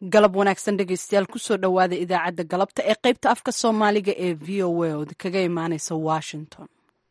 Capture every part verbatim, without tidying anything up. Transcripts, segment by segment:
galab wanaagsan dhegaystayaal kusoo dhowaada idaacadda galabta ee qaybta afka soomaaliga ee v o a oo kaga imaaneysa washington.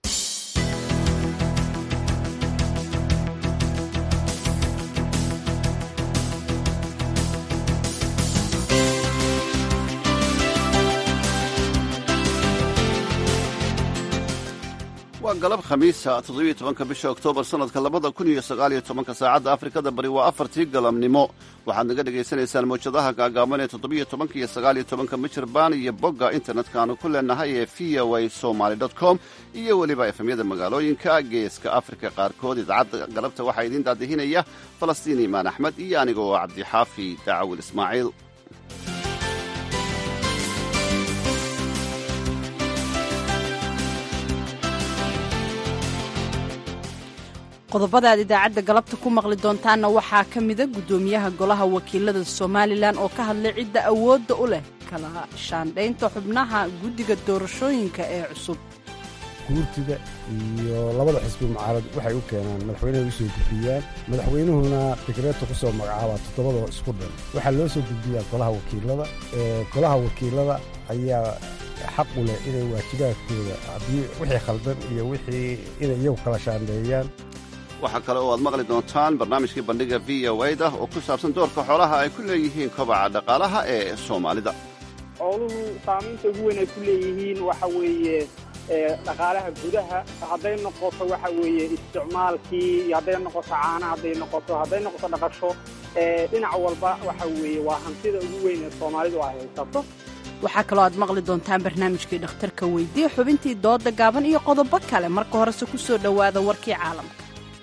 waa galab khamiisa toddobiyo tobanka bisha oktoobar sannadka labada kun iyo sagaaliyo tobanka saacadda afrikada bari waa afartii galabnimo waxaad naga dhegaysanaysaan mawjadaha gaagaaban ee toddobiyo tobanka iyo sagaaliyo tobanka michirbaan iyo bogga internetka aanu ku leenahay ee v o a somaly dot com iyo weliba efemyada magaalooyinka geeska afrika qaarkood. idaacadda galabta waxaa idiin daadihinaya falastiin imaan axmed iyo aniga oo cabdixaafi daacawil ismaaciil. qodobada aad idaacadda galabta ku maqli doontaanna waxaa ka mida guddoomiyaha golaha wakiilada somalilan oo ka hadlay cidda awoodda u leh kala shaandhaynta xubnaha guddiga doorashooyinka ee cusub. guurtida iyo labada xisbi mucaarad waxay u keenaan madaxweynaha u soo gudbiyaan, madaxweynuhuna fikreedta ku soo magacaabaa toddobada isku dhan waxaa loo soo gudbiyaa golaha wakiilada. golaha wakiilada ayaa xaq u leh inay waajibaadkooda haddii wixii khaldan iyo wixii inay iyagu kala shaandheeyaan. waxaa kale oo aad maqli doontaan barnaamijkii bandhiga v o a da oo ku saabsan doorka xoolaha ay ku leeyihiin kobaca dhaqaalaha ee soomaalida. xooluhu saamaynta ugu weyn ay ku leeyihiin waxa weeye dhaqaalaha gudaha, hadday noqoto waxa weeye isticmaalkii iyo hadday noqoto caana, hadday noqoto hadday noqoto dhaqasho, dhinac walba waxa weeye waa hantida ugu weyn ee soomaalidu ay haysato. waxaa kaloo aad maqli doontaan barnaamijkii dhakhtarka weydiye, xubintii dooda gaaban iyo qodobo kale. marka horese ku soo dhowaada warkii caalamka.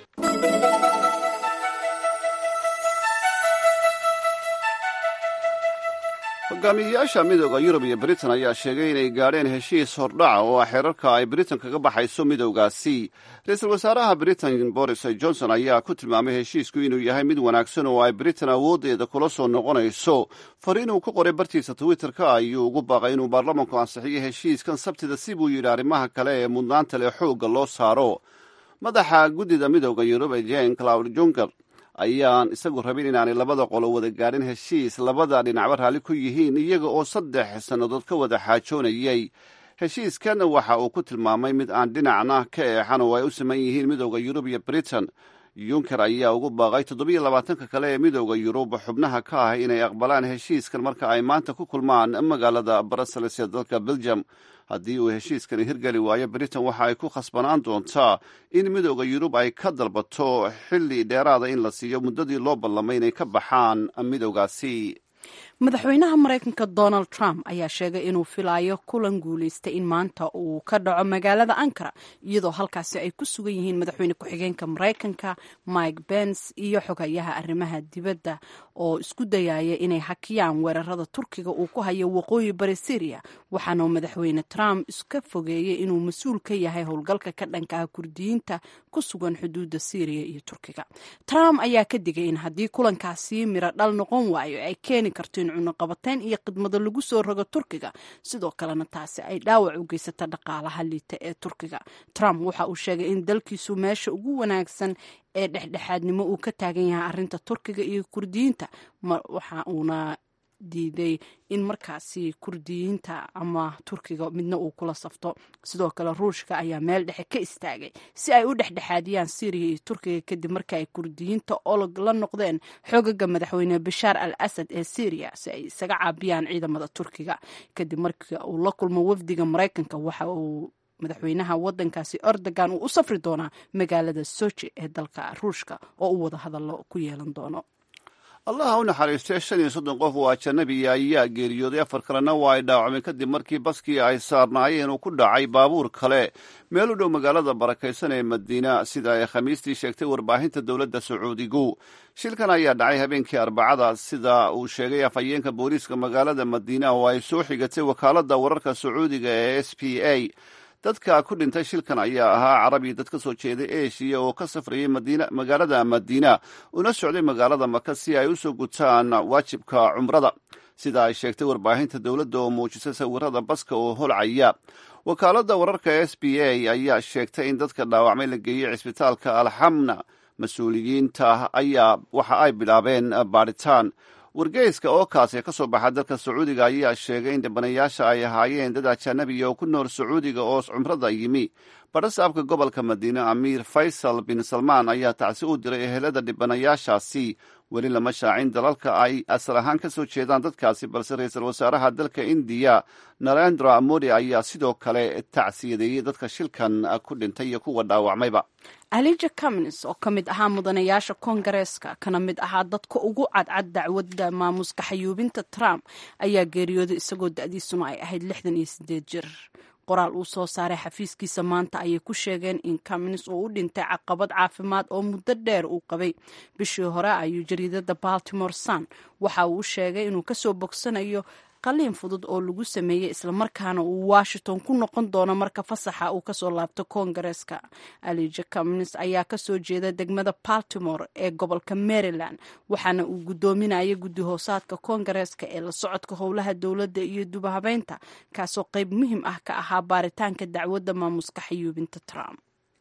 hogaamiyeyaasha midooda yurub iyo britain ayaa sheegay inay gaadheen heshiis hordhaca oo ah xeerarka ay britain kaga baxayso midowgaasi. ra-iisul wasaaraha britain boris johnson ayaa ku tilmaamay heshiisku inuu yahay mid wanaagsan oo ay britain awooddeeda kula soo noqonayso. fariin uu ku qoray bartiisa twitterka ayuu ugu baaqay inuu baarlamanku ansixiyo heshiiskan sabtida si buu yidhi arrimaha kale ee mudnaanta leh xoogga loo saaro. madaxa guddida midowda yurub ee jen claud junker ayaan isagu rabin inaanay labada qolo wada gaadhin heshiis labada dhinacba raalli ku yihiin iyaga oo saddex sannadood ka wada xaajoonayay. heshiiskan waxa uu ku tilmaamay mid aan dhinacna ka eexan oo ay u saman yihiin midowda yurub iyo britain. junker ayaa ugu baaqay toddobiyo labaatanka kale ee midowda yurub xubnaha ka ah inay aqbalaan heshiiskan marka ay maanta ku kulmaan magaalada brussels ee dalka belgium. haddii uu heshiiskani hirgeli waayo britain waxa ay ku khasbanaan doontaa in midowda yurub ay ka dalbato xilli dheeraada in la siiyo muddadii loo ballamay inay ka baxaan midowgaasi. madaxweynaha maraykanka donald trump ayaa sheegay inuu filayo kulan guulaystay in maanta uu ka dhaco magaalada ankara, iyadoo halkaasi ay ku sugan yihiin madaxweyne ku-xigeenka maraykanka mike pence iyo xogayaha arrimaha dibadda oo isku dayaya inay hakiyaan weerarada turkiga uu ku hayo waqooyi bari syria, waxaana madaxweyne trump iska fogeeyey inuu mas-uul ka yahay howlgalka ka dhanka ah kurdiyiinta ku sugan xuduudda syriya iyo turkiga. trump ayaa ka digay in haddii kulankaasi miro dhal noqon waayo ay keeni karto in cunaqabateyn iyo khidmado lagu soo rogo turkiga, sidoo kalena taasi ay dhaawac u geysata dhaqaalaha liita ee turkiga. trump waxa uu sheegay in dalkiisu meesha ugu wanaagsan ee dhexdhexaadnimo uu ka taagan yahay arrinta turkiga iyo kurdiyiinta, waxa uuna diiday in markaasi kurdiyiinta ama turkiga midna uu kula safto. sidoo kale ruushka ayaa meel dhexe ka istaagay si ay u dhexdhexaadiyaan syriya iyo turkiga kadib markii ay kurdiyiinta olog la noqdeen xogaga madaxweyne bashaar al asad ee syriya si ay isaga caabiyaan ciidamada turkiga. kadib markii uu la kulmo wafdiga maraykanka waxa uu madaxweynaha wadankaasi erdogan uu u safri doonaa magaalada sochi ee dalka ruushka oo u wada hadallo ku yeelan doono. allaha u naxariistay shan iyo soddon qof oo ajanabiya ayaa geeriyooday, afar kalena waa ay dhaawacmeen kadib markii baskii ay saarnaayeen uu ku dhacay baabuur kale meel u dhow magaalada barakaysan ee madiina, sida ay khamiistii sheegtay warbaahinta dowladda sacuudigu. shilkan ayaa dhacay habeenkii arbacada sida uu sheegay afhayeenka booliiska magaalada madiina oo ay soo xigatay wakaaladda wararka sacuudiga ee s p a. dadka ku dhintay shilkan ayaa ahaa carabi dad ka soo jeeday eshiya oo ka safrayay magaalada madiina una socday magaalada maka si ay u soo gutaan waajibka cumrada, sida ay sheegtay warbaahinta dowladda oo muujisay sawirada baska oo holcaya. wakaaladda wararka s b a ayaa sheegtay in dadka dhaawacmay la geeyey cisbitaalka alxamna. mas-uuliyiinta ayaa waxa ay bilaabeen baadhitaan. wargeyska oo kaas ee ka soo baxa dalka sacuudiga ayaa sheegay in dhibanayaasha ay ahaayeen dad ajanabiya oo ku nool sacuudiga oo cumrada yimi badhasaabka gobolka madiine amiir faysal bin salmaan ayaa tacsi u diray ehelada dhibanayaashaasi weli lama shaacin dalalka ay asal ahaan ka soo jeedaan dadkaasi balse ra-iisul wasaaraha dalka indiya narendra modi ayaa sidoo kale tacsiyadeeyey dadka shilkan ku dhintay iyo kuwa dhaawacmayba. alija cummins oo ka mid ahaa mudanayaasha koongareeska kana mid ahaa dadka ugu cadcad dacwadda maamuska xayuubinta trump ayaa geeriyooday isagoo da-diisuna ay ahayd lixdan iyo sideed jir. qoraal uu soo saaray xafiiskiisa maanta ayay ku sheegeen in cummins uu u dhintay caqabad caafimaad oo muddo dheer uu qabay. bishii hore ayuu jariidada baltimore sun waxa uu sheegay inuu kasoo bogsanayo qaliin fudud oo lagu sameeyey islamarkaana uu washington ku noqon doono marka fasaxa uu kasoo laabto koongareeska. alija cummins ayaa kasoo jeeda degmada baltimore ee gobolka maryland waxaana uu guddoominaya guddi hoosaadka koongareeska ee la socodka howlaha dowladda iyo dubahabeynta kaasoo qayb muhiim ah ka ahaa baaritaanka dacwadda maamuska xayuubinta trump.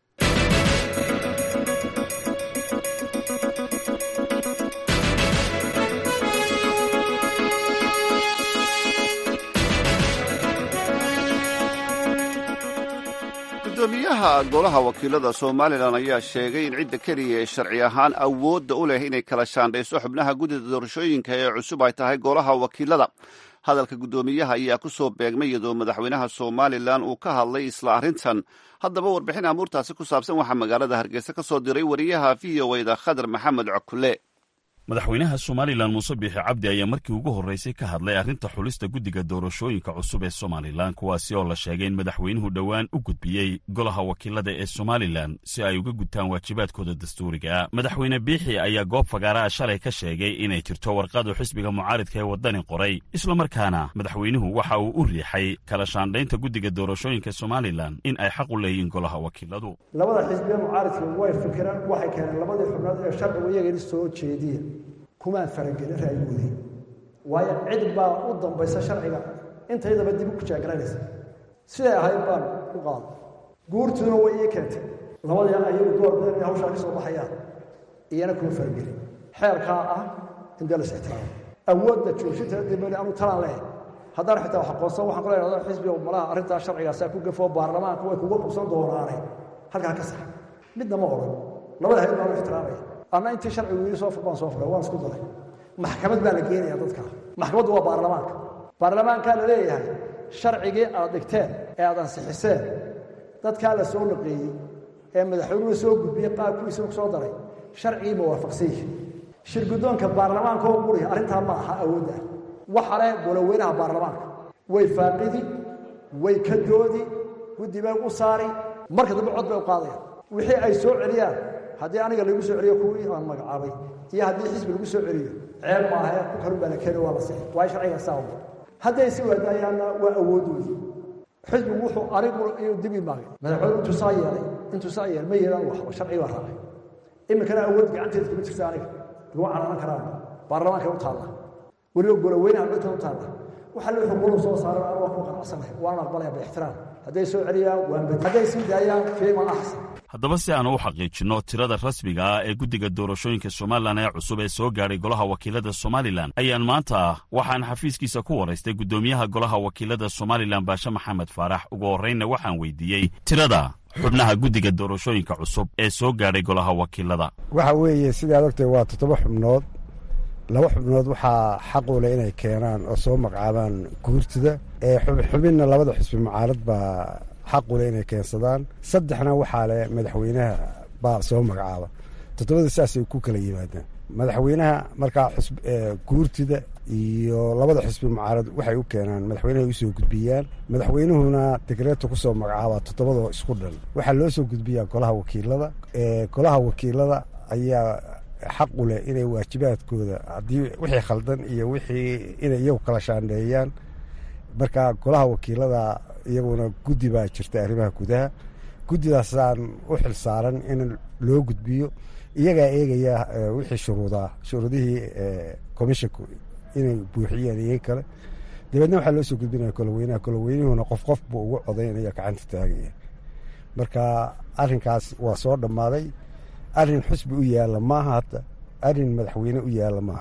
gudoomiyaha golaha wakiilada somalilan ayaa sheegay in cidda keliya ee sharci ahaan awoodda u leh inay kala shaandhayso xubnaha guddida doorashooyinka ee cusub ay tahay golaha wakiilada. hadalka guddoomiyaha ayaa ku soo beegmay iyadoo madaxweynaha somalilan uu ka hadlay isla arrintan. haddaba warbixin amuurtaasi ku saabsan waxaa magaalada hargeysa ka soo diray wariyaha v o eda khadar maxamed cokule. madaxweynaha somalilan muuse biixi cabdi ayaa markii ugu horraysay ka hadlay arrinta xulista guddiga doorashooyinka cusub ee somalilan kuwaasi oo la sheegay in madaxweynuhu dhowaan u gudbiyey golaha wakiilada ee somalilan si ay uga gudtaan waajibaadkooda dastuuriga. madaxweyne biixi ayaa goob fagaaraha shalay ka sheegay inay jirto warqadu xisbiga mucaaridka ee waddani qoray islamarkaana madaxweynuhu waxa uu u riixay kala shaandhaynta guddiga doorashooyinka somalilan in ay xaq u leeyihiin golaha wakiiladu. labada xisbiga mucaaridka way fikiraan waxay keeneen labadii xubnood ee sharcigu iyagana soo jeediyeen kumaan faragelin ra'yigoodii waayo cid baa u dambaysa sharciga intaydaba dib u kujaagaranaysa siday ahayd baan u qaado guurtuna way ii keentay labadii ayagu door badan inay hawshaa ka soo baxayaan iyana kuma faragelin xeerkaa ah in dee las ixtiraamo awoodda joogshita dibali anu talaan leehay haddaan xitaa wax aqoonsan waxaan ku leeyahay xisbiga malaha arrintaa sharcigaasaa ku gafoo baarlamaanka way kuga qabsan doonaanay halkaa ka sax midna ma odhan labada hayad baan u ixtiraamaya anna intii sharcigu ii soo furban soo furay waan isku daray maxkamad baa la geenaya dadka maxkamaddu waa baarlamaanka baarlamaankaa la leeyahay sharcigii aad dhigteen ee aad ansixiseen dadkaa la soo naqeeyey ee madaxweynuhu soo gudbiyey qaabkiisa ku soo daray sharcigii ma waafaqsan yihin shir guddoonka baarlamaanka oo quriya arrintaa ma aha awoodda waxa leh goloweynaha baarlamaanka way faaqidi way ka doodi guddi bay u saari marka dambe cod bay u qaadayaan wixii ay soo celiyaan haddii aniga lagu soo celiyo kuwii aan magacaabay iyo haddii xisbi lagu soo celiyo ceeb maaha ku kalun baa la keeni waa la sixi waayo sharciga saa uma hadday si waadaayaanna waa awoodoodii xisbigu wuxuu anigu inuu dib imaagay madaxweyne intuu saa yeelay intuu saa yeelay ma yeelaan wax sharciga waa raacay iminkana awood gacanteeda kuma jirta aniga lagu calaanan karaan baarlamaanka u taalla weliba goloweynaha codka u taalla waxa la xuquuqdu soo saaran aan wax ku qanacsanahay waan aqbalaya biixtiraam hadday soo celiyaan waan bad hadday sii daayaan fiima ahsan. haddaba si aanu u xaqiijinno tirada rasmiga ah ee guddiga doorashooyinka somalilan ee cusub ee soo gaadhay golaha wakiilada somalilan ayaan maanta waxaan xafiiskiisa ku waraystay guddoomiyaha golaha wakiilada somalilan baashe maxamed faarax ugu horraynna waxaan weydiiyey tirada xubnaha guddiga doorashooyinka cusub ee soo gaadhay golaha wakiilada. waxa weeye sidaad ogtay waa toddoba xubnood laba xubnood waxaa xaq u leh inay keenaan oo soo magacaabaan guurtida ee xubinna labada xisbi mucaarad baa xaq u leh inay keensadaan saddexna waxaa leh madaxweynaha baa soo magacaaba toddobada saasay ku kala yimaadaan madaxweynaha markaa guurtida iyo labada xisbi mucaarad waxay u keenaan madaxweynaha ay usoo gudbiyaan madaxweynuhuna dekreeto ku soo magacaaba toddobadoo isku dhan waxaa loo soo gudbiyaa golaha wakiilada golaha wakiilada ayaa xaq u leh inay waajibaadkooda haddii wixii khaldan iyo wixii inay iyagu kala shaandheeyaan marka golaha wakiilada iyaguna guddi baa jirta arrimaha gudaha guddidaasaan u xil saaran in loo gudbiyo iyagaa eegaya wixii shuruudaa shuruudihii commisshonku inay buuxiyeen iyo kale dabeedna waxaa loo soo gudbinaya goloweynaha goloweynuhuna qof qof buu ugu codaynaya gacanta taagaya marka arrinkaas waa soo dhammaaday arrin xusbi u yaalla maaha hadda arrin madaxweyne u yaalla maaha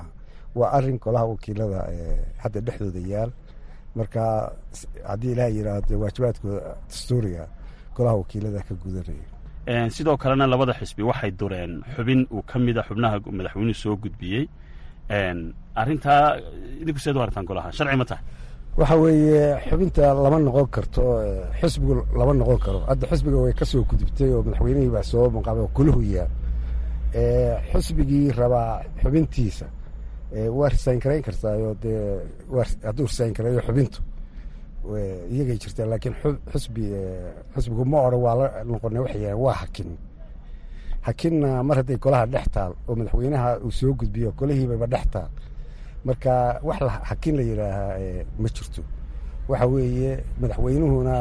waa arin golaha wakiilada hadda dhexdooda yaal. marka haddii ilaah yidhaahdo waajibaadkooda dastuuriga golaha wakiilada ka gudanaya. sidoo kalena labada xisbi waxay dureen xubin uu ka mida xubnaha madaxweynuhu soo gudbiyey. arrintaa idinku seed u aragtaan golaha sharci ma tahay? waxa weeye xubinta lama noqon karto, xisbigu lama noqon karo. hadda xisbiga way ka soo gudubtay oo madaxweynihii baa soo maqaamay oo kulahu yaal. xisbigii rabaa xubintiisa waa risayn karayn kartaayo dee hadduu risayn karayo xubintu iyagay jirtaa. laakiin xisbi xisbigu ma odhan waa la noqona waxay yahaan waa hakin hakinna mar hadday golaha dhex taal oo madaxweynaha uu soo gudbiyo golihiibaba dhex taal, marka wax hakin la yidhaahaa ma jirto. waxa weeye madaxweynuhuna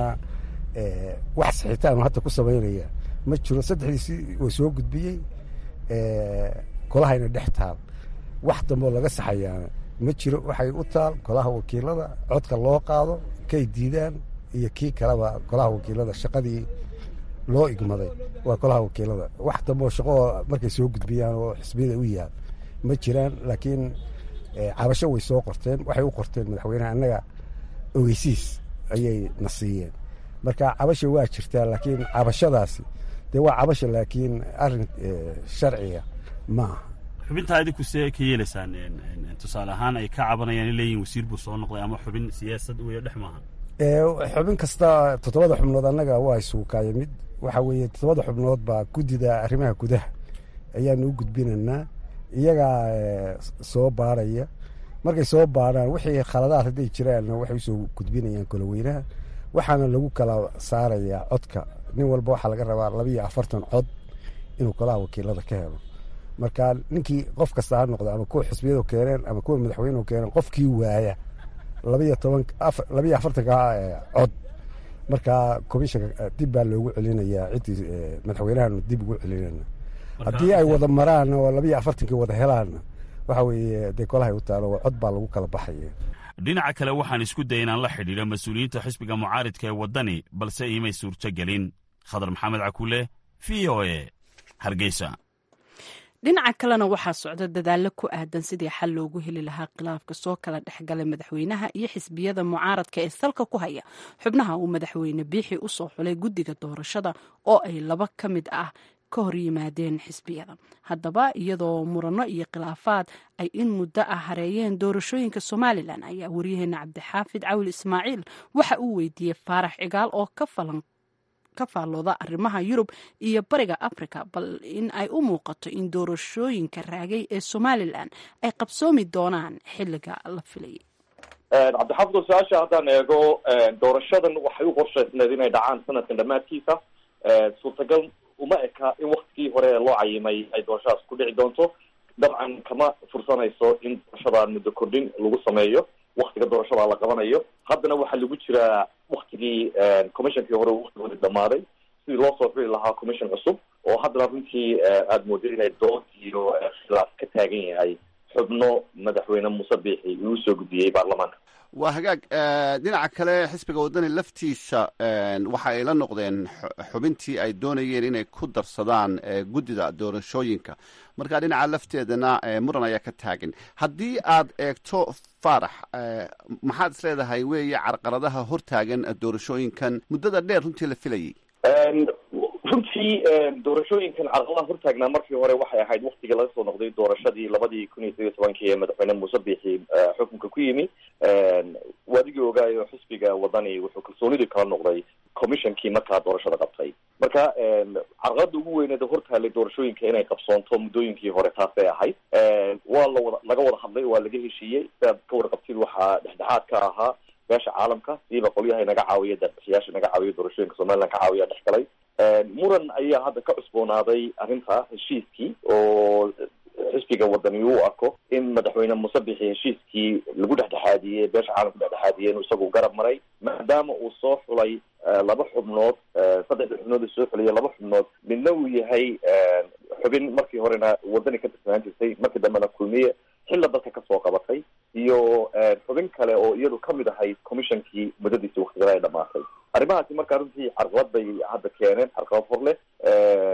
wax saxiitaanu hadda ku samaynaya ma jiro. saddexdiisii uu soo gudbiyey golahayna dhex taal, wax damboo laga saxayaana ma jiro. waxay u taal golaha wakiilada codka loo qaado kay diidaan iyo kii kaleba golaha wakiilada shaqadii loo igmaday waa golaha wakiilada. wax damboo shaqoo markay soo gudbiyaan oo xisbiyada u yaal ma jiraan. laakiin cabasho way soo qorteen, waxay u qorteen madaxweynaha annaga ogeysiis ayay na siiyeen. marka cabasha waa jirtaa, laakiin cabashadaasi dee waa cabasha, laakiin arrin sharciga maaha. xubintaa idinku see ka yeelaysaan? tusaale ahaan ay ka cabanayaan in leeyihin wasiir buu soo noqday ama xubin siyaasad weyo dhex maaha. xubin kasta toddobada xubnood annaga waa isuukaayo mid. waxa weeye toddobada xubnood baa guddida arrimaha gudaha ayaanu u gudbinaynaa, iyagaa soo baaraya. markay soo baaraan wixii khaladaad hadday jiraanna waxay usoo gudbinayaan goloweynaha, waxaana lagu kala saarayaa codka. nin walba waxaa laga rabaa labiiyo afartan cod inuu golaha wakiilada ka helo. marka ninkii qof kasta ha noqdo ama kuwa xisbiyadu keeneen ama kuwa madaxweynuhu keeneen, qofkii waaya labiiyo toban labiiyo afartanka cod markaa komishanka dib baa loogu celinayaa. ciddii madaxweynahanu dib ugu celinayna. haddii ay wada maraan oo labiiyo afartankii wada helaanna waxa weeye dee golahay u taalo cod baa lagu kala baxaya. dhinaca kale waxaan isku daya inaan la xidhiidho mas-uuliyiinta xisbiga mucaaridka ee waddani, balse iimay suurto gelin. khadar maxamed cakuule, v o a, hargeysa. dhinaca kalena waxaa socda dadaallo ku aadan sidii xal loogu heli lahaa khilaafka soo kala dhexgalay madaxweynaha iyo xisbiyada mucaaradka ee salka ku haya xubnaha uu madaxweyne biixi u soo xulay guddiga doorashada oo ay laba ka mid ah ka hor yimaadeen xisbiyada. haddaba iyadoo murano iyo khilaafaad ay in muddo ah hareeyeen doorashooyinka somalilan, ayaa waryaheena cabdixaafid cawil ismaaciil waxa uu weydiiyey faarax cigaal oo ka falan ka faallooda arrimaha yurub iyo bariga africa, bal in ay u muuqato in doorashooyinka raagay ee somalilan ay qabsoomi doonaan xilliga la filayay. cabdixaafid, su-aasha haddaan eego, doorashadan waxay u qorshaysneed inay dhacaan sanadkan dhammaadkiisa. suurtagal uma eka in waktigii hore loo cayimay ay doorashadaas ku dhici doonto. dabcan kama fursanayso in doorashadan muddo kordhin lagu sameeyo waktiga doorashada la qabanayo. haddana waxaa lagu jiraa waktigii commissionkii hore waktigooda dhamaaday sidii loo soo xuli lahaa commission cusub, oo haddana runtii aada mooday inay dood iyo khilaaf ka taagan yahay xubno madaxweyne muuse biixi uu soo gudbiyey baarlamaanka. waa hagaag. dhinaca kale xisbiga waddani laftiisa waxa ay la noqdeen xubintii ay doonayeen inay ku darsadaan guddida doorashooyinka. marka dhinaca lafteedana muran ayaa ka taagan. haddii aad eegto faarax, maxaad is leedahay weeye carqaladaha hortaagan doorashooyinkan muddada dheer runtii la filayay? runtii doorashooyinkan carqaladaha hortaagnaa markii hore waxay ahayd waktigii laga soo noqday doorashadii labadii kun iyo sideed iyo tobankii ee madaxweyne muuse biixi xukunka ku yimi. waadigii ogaayo xisbiga waddani wuxuu kalsoonidii kala noqday commissionkii markaa doorashada qabtay. marka carqalada ugu weyneed hortaalay doorashooyinka inay qabsoonto muddooyinkii hore taasay ahayd. waa lawada laga wada hadlay, waa laga heshiiyey. sidaad ka warqabtid waxaa dhexdhexaad ka ahaa beesha caalamka, siiba qolyaha naga caawiya, darbixiyaasha naga caawiya doorashooyinka somaliland ka caawiya dhex galay. muran ayaa hadda ka cusboonaaday arrinta heshiiskii oo xisbiga waddani uu arko in madaxweyne muuse biixi heshiiskii lagu dhexdhexaadiyey, beesha caalamku dhexdhexaadiyey inuu isagu garab maray, maadaama uu soo xulay laba xubnood, saddexda xubnood uu soo xulaya laba xubnood, midna uu yahay xubin markii horena waddani ka tirsanaan jirtay, markii dambena kulmiye xilla dalka kasoo qabatay, iyo xubin kale oo iyadu kamid ahayd commissionkii muddadiisii waktigada ay dhamaatay. arrimahaasi markaa runtii carqalad bay hadda keeneen, carqalad hor leh.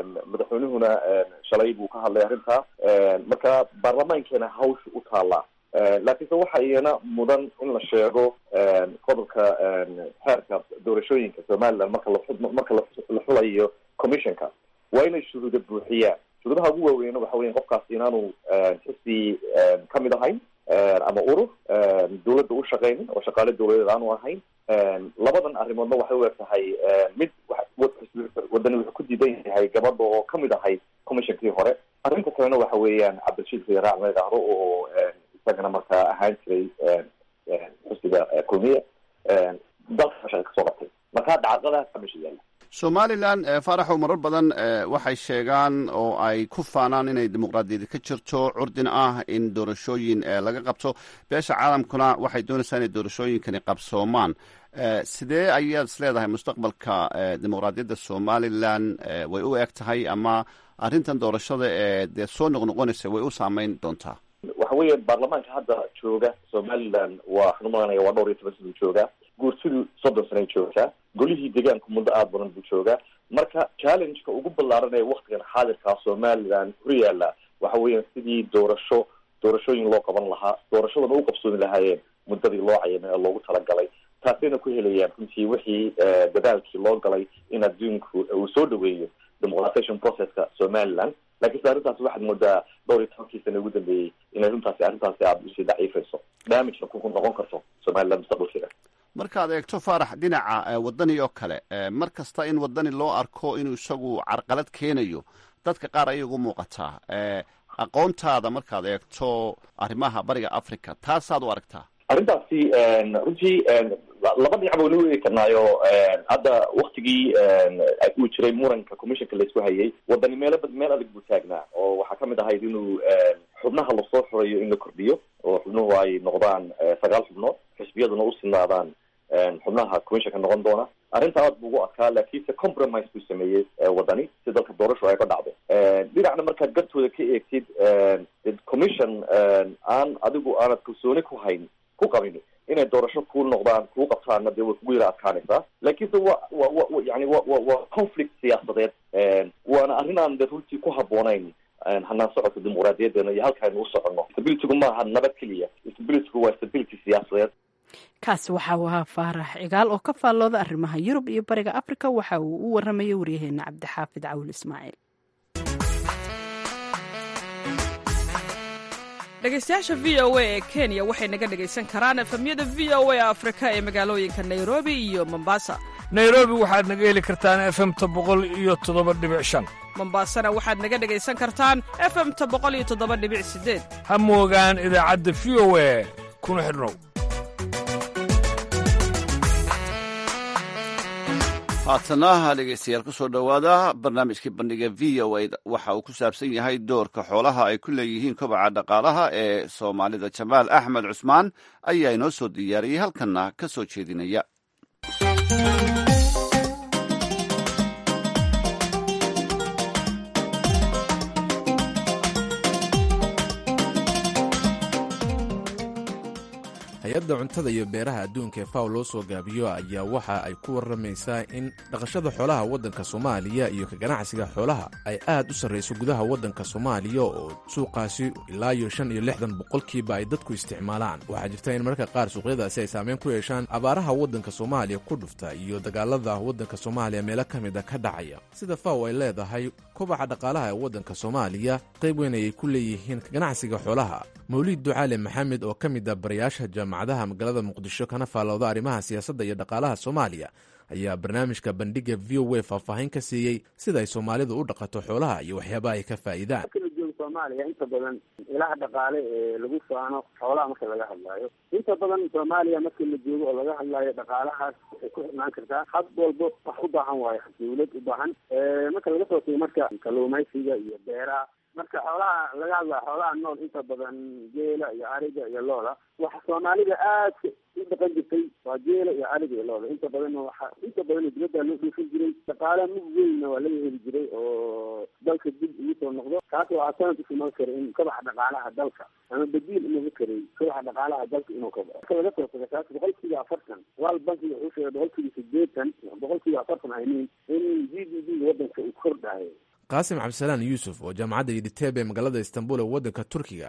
madaxweynuhuna shalay buu ka hadlay arrintaa. marka baarlamaankeena hawsha u taallaa laakiinse waxa iyana mudan in la sheego qodobka xeerka doorashooyinka somaliland marka la marka la xulayo commissionka waa inay shuruudo buuxiyaan. shuruudaha ugu waaweyn waxa weya qofkaas inaanu xisbi kamid ahayn ama urur dawladda u shaqaynin oo shaqaale dawladeed aanu ahayn. labadan arrimoodna waxay u eg tahay mid wadani wuxuu ku diidan yahay gabadha oo kamid ahayd commissionkii hore. arrinta kalena waxa weeyaan cabdirashiid khiyaraac la yidhaahdo oo isagana markaa ahaan jiray xisbiga kulmiya dalka shaqa kasoo qabtay. markaa dhacdadaas meesha yaalla. somalilan faaraxow marar badan waxay sheegaan oo ay ku faanaan inay dimuqraadiyadi ka jirto curdin ah in doorashooyin laga qabto. beesha caalamkuna waxay doonaysaa inay doorashooyinkani qabsoomaan. sidee ayaad is leedahay mustaqbalka dimuqraadiyadda somalilan way u eg tahay ama arrintan doorashada ee dee soo noqnoqonaysa way u saameyn doontaa? waxa weya baarlamaanka hadda jooga somaliland waa waxaan umalanaya waa dhowr iyo toban sano jooga. guurtidu soddon sanay joogtaa. golihii deegaanku muddo aada badan buu joogaa. marka challengeka ugu ballaaran ee waktigan xaadirkaa somaliland hor yaalla waxa weeyaan sidii doorasho doorashooyin loo qaban lahaa, doorashadana u qabsoomi lahaayeen muddadii loo cayamay ee loogu talagalay. taasayna ku helayaan runtii wixii dadaalkii loo galay in adduunku uu soo dhaweeyo democratization processka somaliland. laakiinse arrintaasi waxaad moodaa dhowr iyo tobankii sana ugu dambeeyey inay runtaasi arrintaasi aada usii daciifayso, damagena ku noqon karto somaliland mustaqbalkeeda. markaad eegto faarax dhinaca wadani oo kale, mar kasta in wadani loo arko inuu isagu carqalad keenayo dadka qaar ayay ugu muuqataa. aqoontaada markaad eegto arrimaha bariga africa taasaad u aragtaa? arrintaasi runtii laba dhinac ba waynu eegi karnaayo. hadda waktigii uu jiray muranka commissionka laisku hayay wadani meel meel adag buu taagnaa oo waxaa kamid ahayd inuu xubnaha lasoo xurayo in la kordhiyo oo xubnuhu ay noqdaan sagaal xubnood, xisbiyaduna u sinaadaan xubnaha commissionka noqon doona. arrinta aad bu ugu adkaa, laakiinse compromise buu sameeyey wadani si dalka doorasho ay ka dhacdo. dhinacna markaad gartooda ka eegtid commission aan adigu aanad kalsooni ku hayn ku qabin inay doorasho ku noqdaan kuu qabtaana dee way kugu yara adkaanaysaa. laakiinse wa wa wa yani wa wa waa conflict siyaasadeed, waana arrin aan de runtii ku habboonayn hanaan socodka dimuqraadiyadeena iyo halkaaynu u soconno. stabilitygu maaha nabad keliya, stabilitygu waa stability siyaasadeed. kaasi waxa uu ahaa faarax cigaal oo ka faallooda arrimaha yurub iyo bariga africa. waxa uu u waramayay waryaheena cabdixaafid cawil ismaaciil. dhegeystayaasha v o a ee kenya waxay naga dhegaysan karaan efemyada v o a afrika ee magaalooyinka nairobi iyo mombasa. nairobi waxaad naga heli kartaan efemta boqol iyo toddoba dhibic shan. mombasana waxaad naga dhegaysan kartaan efemta boqol iyo toddoba dhibic sideed. ha moogaan idaacadda v o a kuna xidhnow. haatana dhegeystayaal kusoo dhowaada barnaamijkii bandhiga v o a. waxa uu ku saabsan yahay doorka xoolaha ay ku leeyihiin kobaca dhaqaalaha ee soomaalida. jamaal axmed cusmaan ayaa inoo soo diyaariyey halkanna ka soo jeedinaya. hay-adda cuntada iyo beeraha adduunka ee faw loo soo gaabiyo ayaa waxa ay ku warramaysaa in dhaqashada xoolaha waddanka soomaaliya iyo ka ganacsiga xoolaha ay aad u sarrayso gudaha waddanka soomaaliya oo suuqaasi ilaa iyo shan iyo lixdan boqolkiiba ay dadku isticmaalaan. waxaa jirta in mararka qaar suuqyadaasi ay saameyn ku yeeshaan abaaraha waddanka soomaaliya ku dhufta iyo dagaalada waddanka soomaaliya meelo ka mid a ka dhacaya. sida faw ay leedahay kobaca dhaqaalaha ee waddanka soomaaliya qayb weyn ayay ku leeyihiin ka ganacsiga xoolaha. mawliid ducaale maxamed oo ka mid a barayaasha jaamacadaha magaalada muqdisho kana faallooda arrimaha siyaasadda iyo dhaqaalaha soomaaliya ayaa barnaamijka bandhiga v o a faahfaahin ka siiyey sida ay soomaalidu u dhaqato xoolaha iyo waxyaabaha ay ka faa'iidaan. soomaaliya inta badan ilaha dhaqaale ee lagu faano xoolaha marka laga hadlaayo, inta badan soomaaliya marka la joogo oo laga hadlaayo dhaqaalahaas waxay ku xidhnaan kartaa had walbo wax u baahan waayo dawlad u baahan. marka laga soo tago marka kalluumaysiga iyo beeraha, marka xoolaha laga hadlaa xoolaha nool inta badan geela iyo ariga iyo looda. waxa soomaalida aad u dhaqan jirtay waa geela iyo ariga iyo looda. inta badan waxa inta badan dibadda loo dhoofin jiray, dhaqaale mug weynna waa laga heli jiray oo dalka dib ugu soo noqdo. kaas waxaa sanad isuman kara in kabaxa dhaqaalaha dalka ama badiil inuga karay kabaxa dhaqaalaha dalka inuu kabaxo. marka laga soo tago kaas boqolkiiba afartan wal bankiga wuxuu sheegay boqolkiiba sideetan boqolkiiba afartan ayniin in g d p waddanka uu kordhayo. qaasim cabdisalaan yuusuf oo jaamacadda yiditeeb ee magaalada istanbul ee waddanka turkiga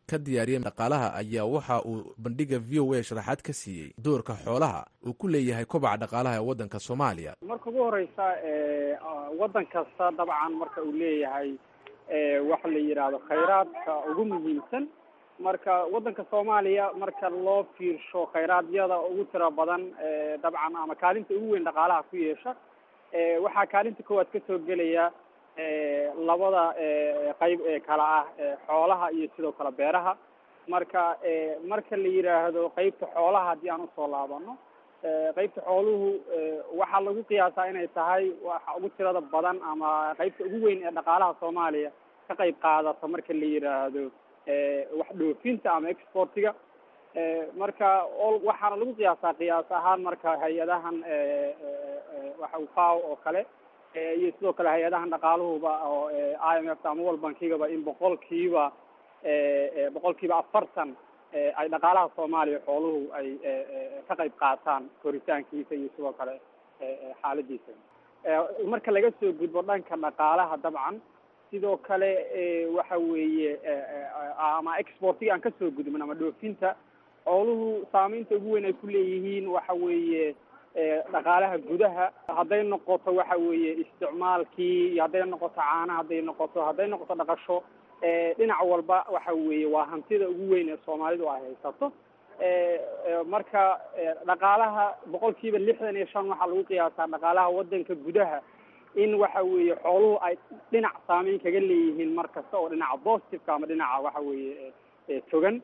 ka diyaariyay dhaqaalaha ayaa waxa uu bandhiga v o a sharaxaad ka siiyey doorka xoolaha uu ku leeyahay kobaca dhaqaalaha ee waddanka soomaaliya. marka ugu horeysa waddan kasta dabcan marka uu leeyahay waxa la yidhaahdo khayraadka ugu muhiimsan. marka waddanka soomaaliya marka loo fiirsho khayraadiyada ugu tira badan dabcan ama kaalinta ugu weyn dhaqaalaha ku yeesha waxaa kaalinta koowaad kasoo gelaya labada qayb ee kala ah xoolaha iyo sidoo kale beeraha. marka marka la yidhaahdo qeybta xoolaha haddii aan usoo laabano qeybta xooluhu waxaa lagu qiyaasaa inay tahay waxa ugu tirada badan ama qeybta ugu weyn ee dhaqaalaha soomaaliya ka qayb qaadata marka la yidhaahdo wax dhoofinta ama exportiga. marka waxaana lagu qiyaasaa qiyaas ahaan marka hay-adahan waxa fao oo kale iyo sidoo kale hay-adahan dhaqaaluhuba oo I M F ama World Bankigaba in boqolkiiba boqolkiiba afartan ay dhaqaalaha soomaaliya xooluhu ay ka qayb qaataan koritaankiisa iyo sidoo kale xaaladiisa. marka laga soo gudbo dhanka dhaqaalaha dabcan sidoo kale waxa weeye ama exportiga aan kasoo gudbin ama dhoofinta xooluhu saameynta ugu weyn ay ku leeyihiin waxa weeye dhaqaalaha gudaha hadday noqoto waxa weeye isticmaalkii iyo hadday noqoto caana hadday noqoto hadday noqoto dhaqasho dhinac walba waxa weeye waa hantida ugu weyn ee soomaalidu ay haysato. marka dhaqaalaha boqolkiiba lixdan iyo shan waxaa lagu qiyaasaa dhaqaalaha waddanka gudaha in waxa weeye xooluhu ay dhinac saameyn kaga leeyihiin mar kasta oo dhinaca positiveka ama dhinaca waxa weeye togan.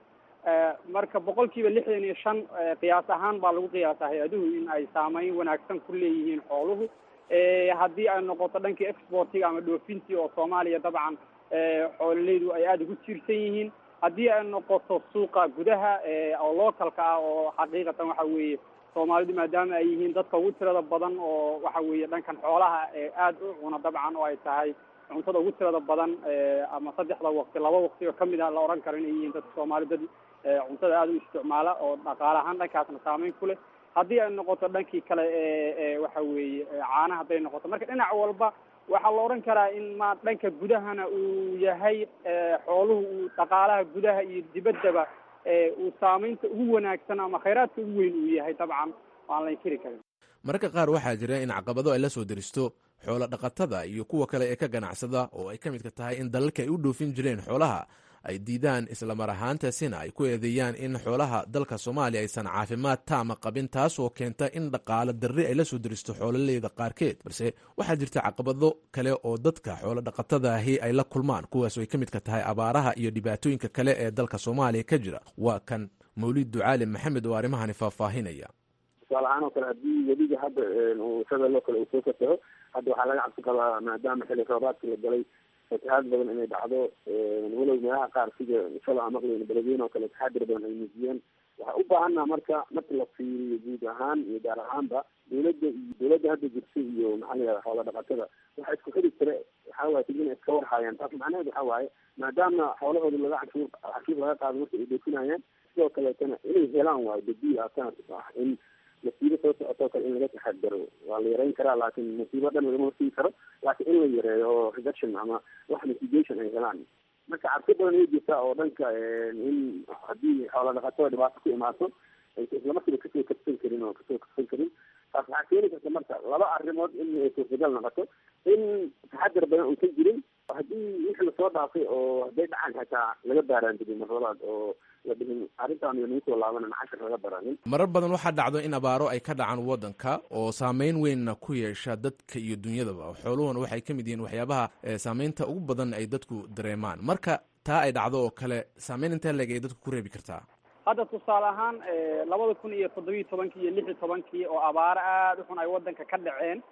marka boqolkiiba lixdan iyo shan qiyaas ahaan baa lagu qiyaasaa hay-aduhu in ay saameyn wanaagsan ku leeyihiin xooluhu. haddii ay noqoto dhankii exportiga ama dhoofintii oo soomaaliya dabcan xoololeydu ay aada ugu tiirsan yihiin. haddii ay noqoto suuqa gudaha oo localka ah oo xaqiiqatan waxa weeye soomaalidu maadaama ay yihiin dadka ugu tirada badan oo waxa weeye dhankan xoolaha aada u cuna dabcan oo ay tahay cuntada ugu tirada badan ama saddexda waqti laba waqti oo kamid ah la oran karo inay yihiin dadka soomaali dad cuntada aada u isticmaala oo dhaqaale ahaan dhankaasna saameyn ku leh. haddii ay noqoto dhankii kale waxa weeye caana hadday noqoto marka dhinac walba waxaa la oran karaa in ma dhanka gudahana uu yahay xooluhu uu dhaqaalaha gudaha iyo dibaddaba uu saameynta ugu wanaagsan ama khayraadka ugu weyn uu yahay dabcan waan la inkiri karin. mararka qaar waxaa jira in caqabado ay la soo deristo xoolo dhaqatada iyo kuwa kale ee ka ganacsada oo ay ka midka tahay in dalalka ay u dhoofin jireen xoolaha ay diidaan islamar ahaantaasina ay ku eedeeyaan in xoolaha dalka soomaaliya aysan caafimaad taama qabin taas oo keenta in dhaqaalo darri ay la soo deristo xoololeyda qaarkeed. balse waxaa jirta caqabado kale oo dadka xoolo dhaqatada ahi ay la kulmaan kuwaas oo ay ka midka tahay abaaraha iyo dhibaatooyinka kale ee dalka soomaaliya ka jira. waa kan mawlid ducaali maxamed oo arrimahani faahfaahinaya. tusaale ahaan oo kale haddii weliga hadda shadaloo kale uu soo fataho hadda waxaa laga cabsi qabaa maadaama xilli roobaadka la galay fatahaad badan inay dhacdo walow meelaha qaar sida shala aan maqlayn beledweyne oo kale taxadir badan ay muujiyeen. waxaa u baahanaa marka marka la fiiriyo guud ahaan iyo gaar ahaanba dawladda iyo dawladda hadda jirta iyo maxaa la yihahda xoola dhaqatada waxa isku xiri jira waxaa waaye tig inay iska warhaayaan. taas macnaheed waxa waaye maadaama xoolahooda laga canshuur canshuur laga qaado marka ay doofinayaan sidoo kaleetana inay helaan waayo dadiil aasana ah in masiibo soo socotoo kale in laga taxadaro waa la yareyn karaa laakiin masiibo dhan lagama hortegi karo laakiin in la yareeyo oo reduction ama wax mitigation ay helaan. marka cabsi badan ay jirtaa oo dhanka in haddii xoola dhaqatada dhibaato ku imaato aysa islamarkiiba kasoo kabsan karin oo kasoo kabsan karin. taas waxaa keeni karta marka laba arrimood in ay suurtagal noqoto in taxadar badan un ka jirin haddii wixii lasoo dhaafay oo hadday dhacaan xataa laga baaraantegin mar labaad oo la dhihin arrintaan iyo nagu soo laabanan cashar laga baranin. marar badan waxaa dhacdo in abaaro ay ka dhacaan waddanka oo saameyn weynna ku yeesha dadka iyo dunyadaba. xooluhuna waxay ka mid yihiin waxyaabaha saameynta ugu badan ay dadku dareemaan. marka taa ay dhacdo oo kale saameyn intee leeg ay dadku ku reebi kartaa? hadda tusaale ahaan labada kun iyo toddobiyi tobankii iyo lix iyo tobankii oo abaaro aada u xun ay waddanka ka dhaceen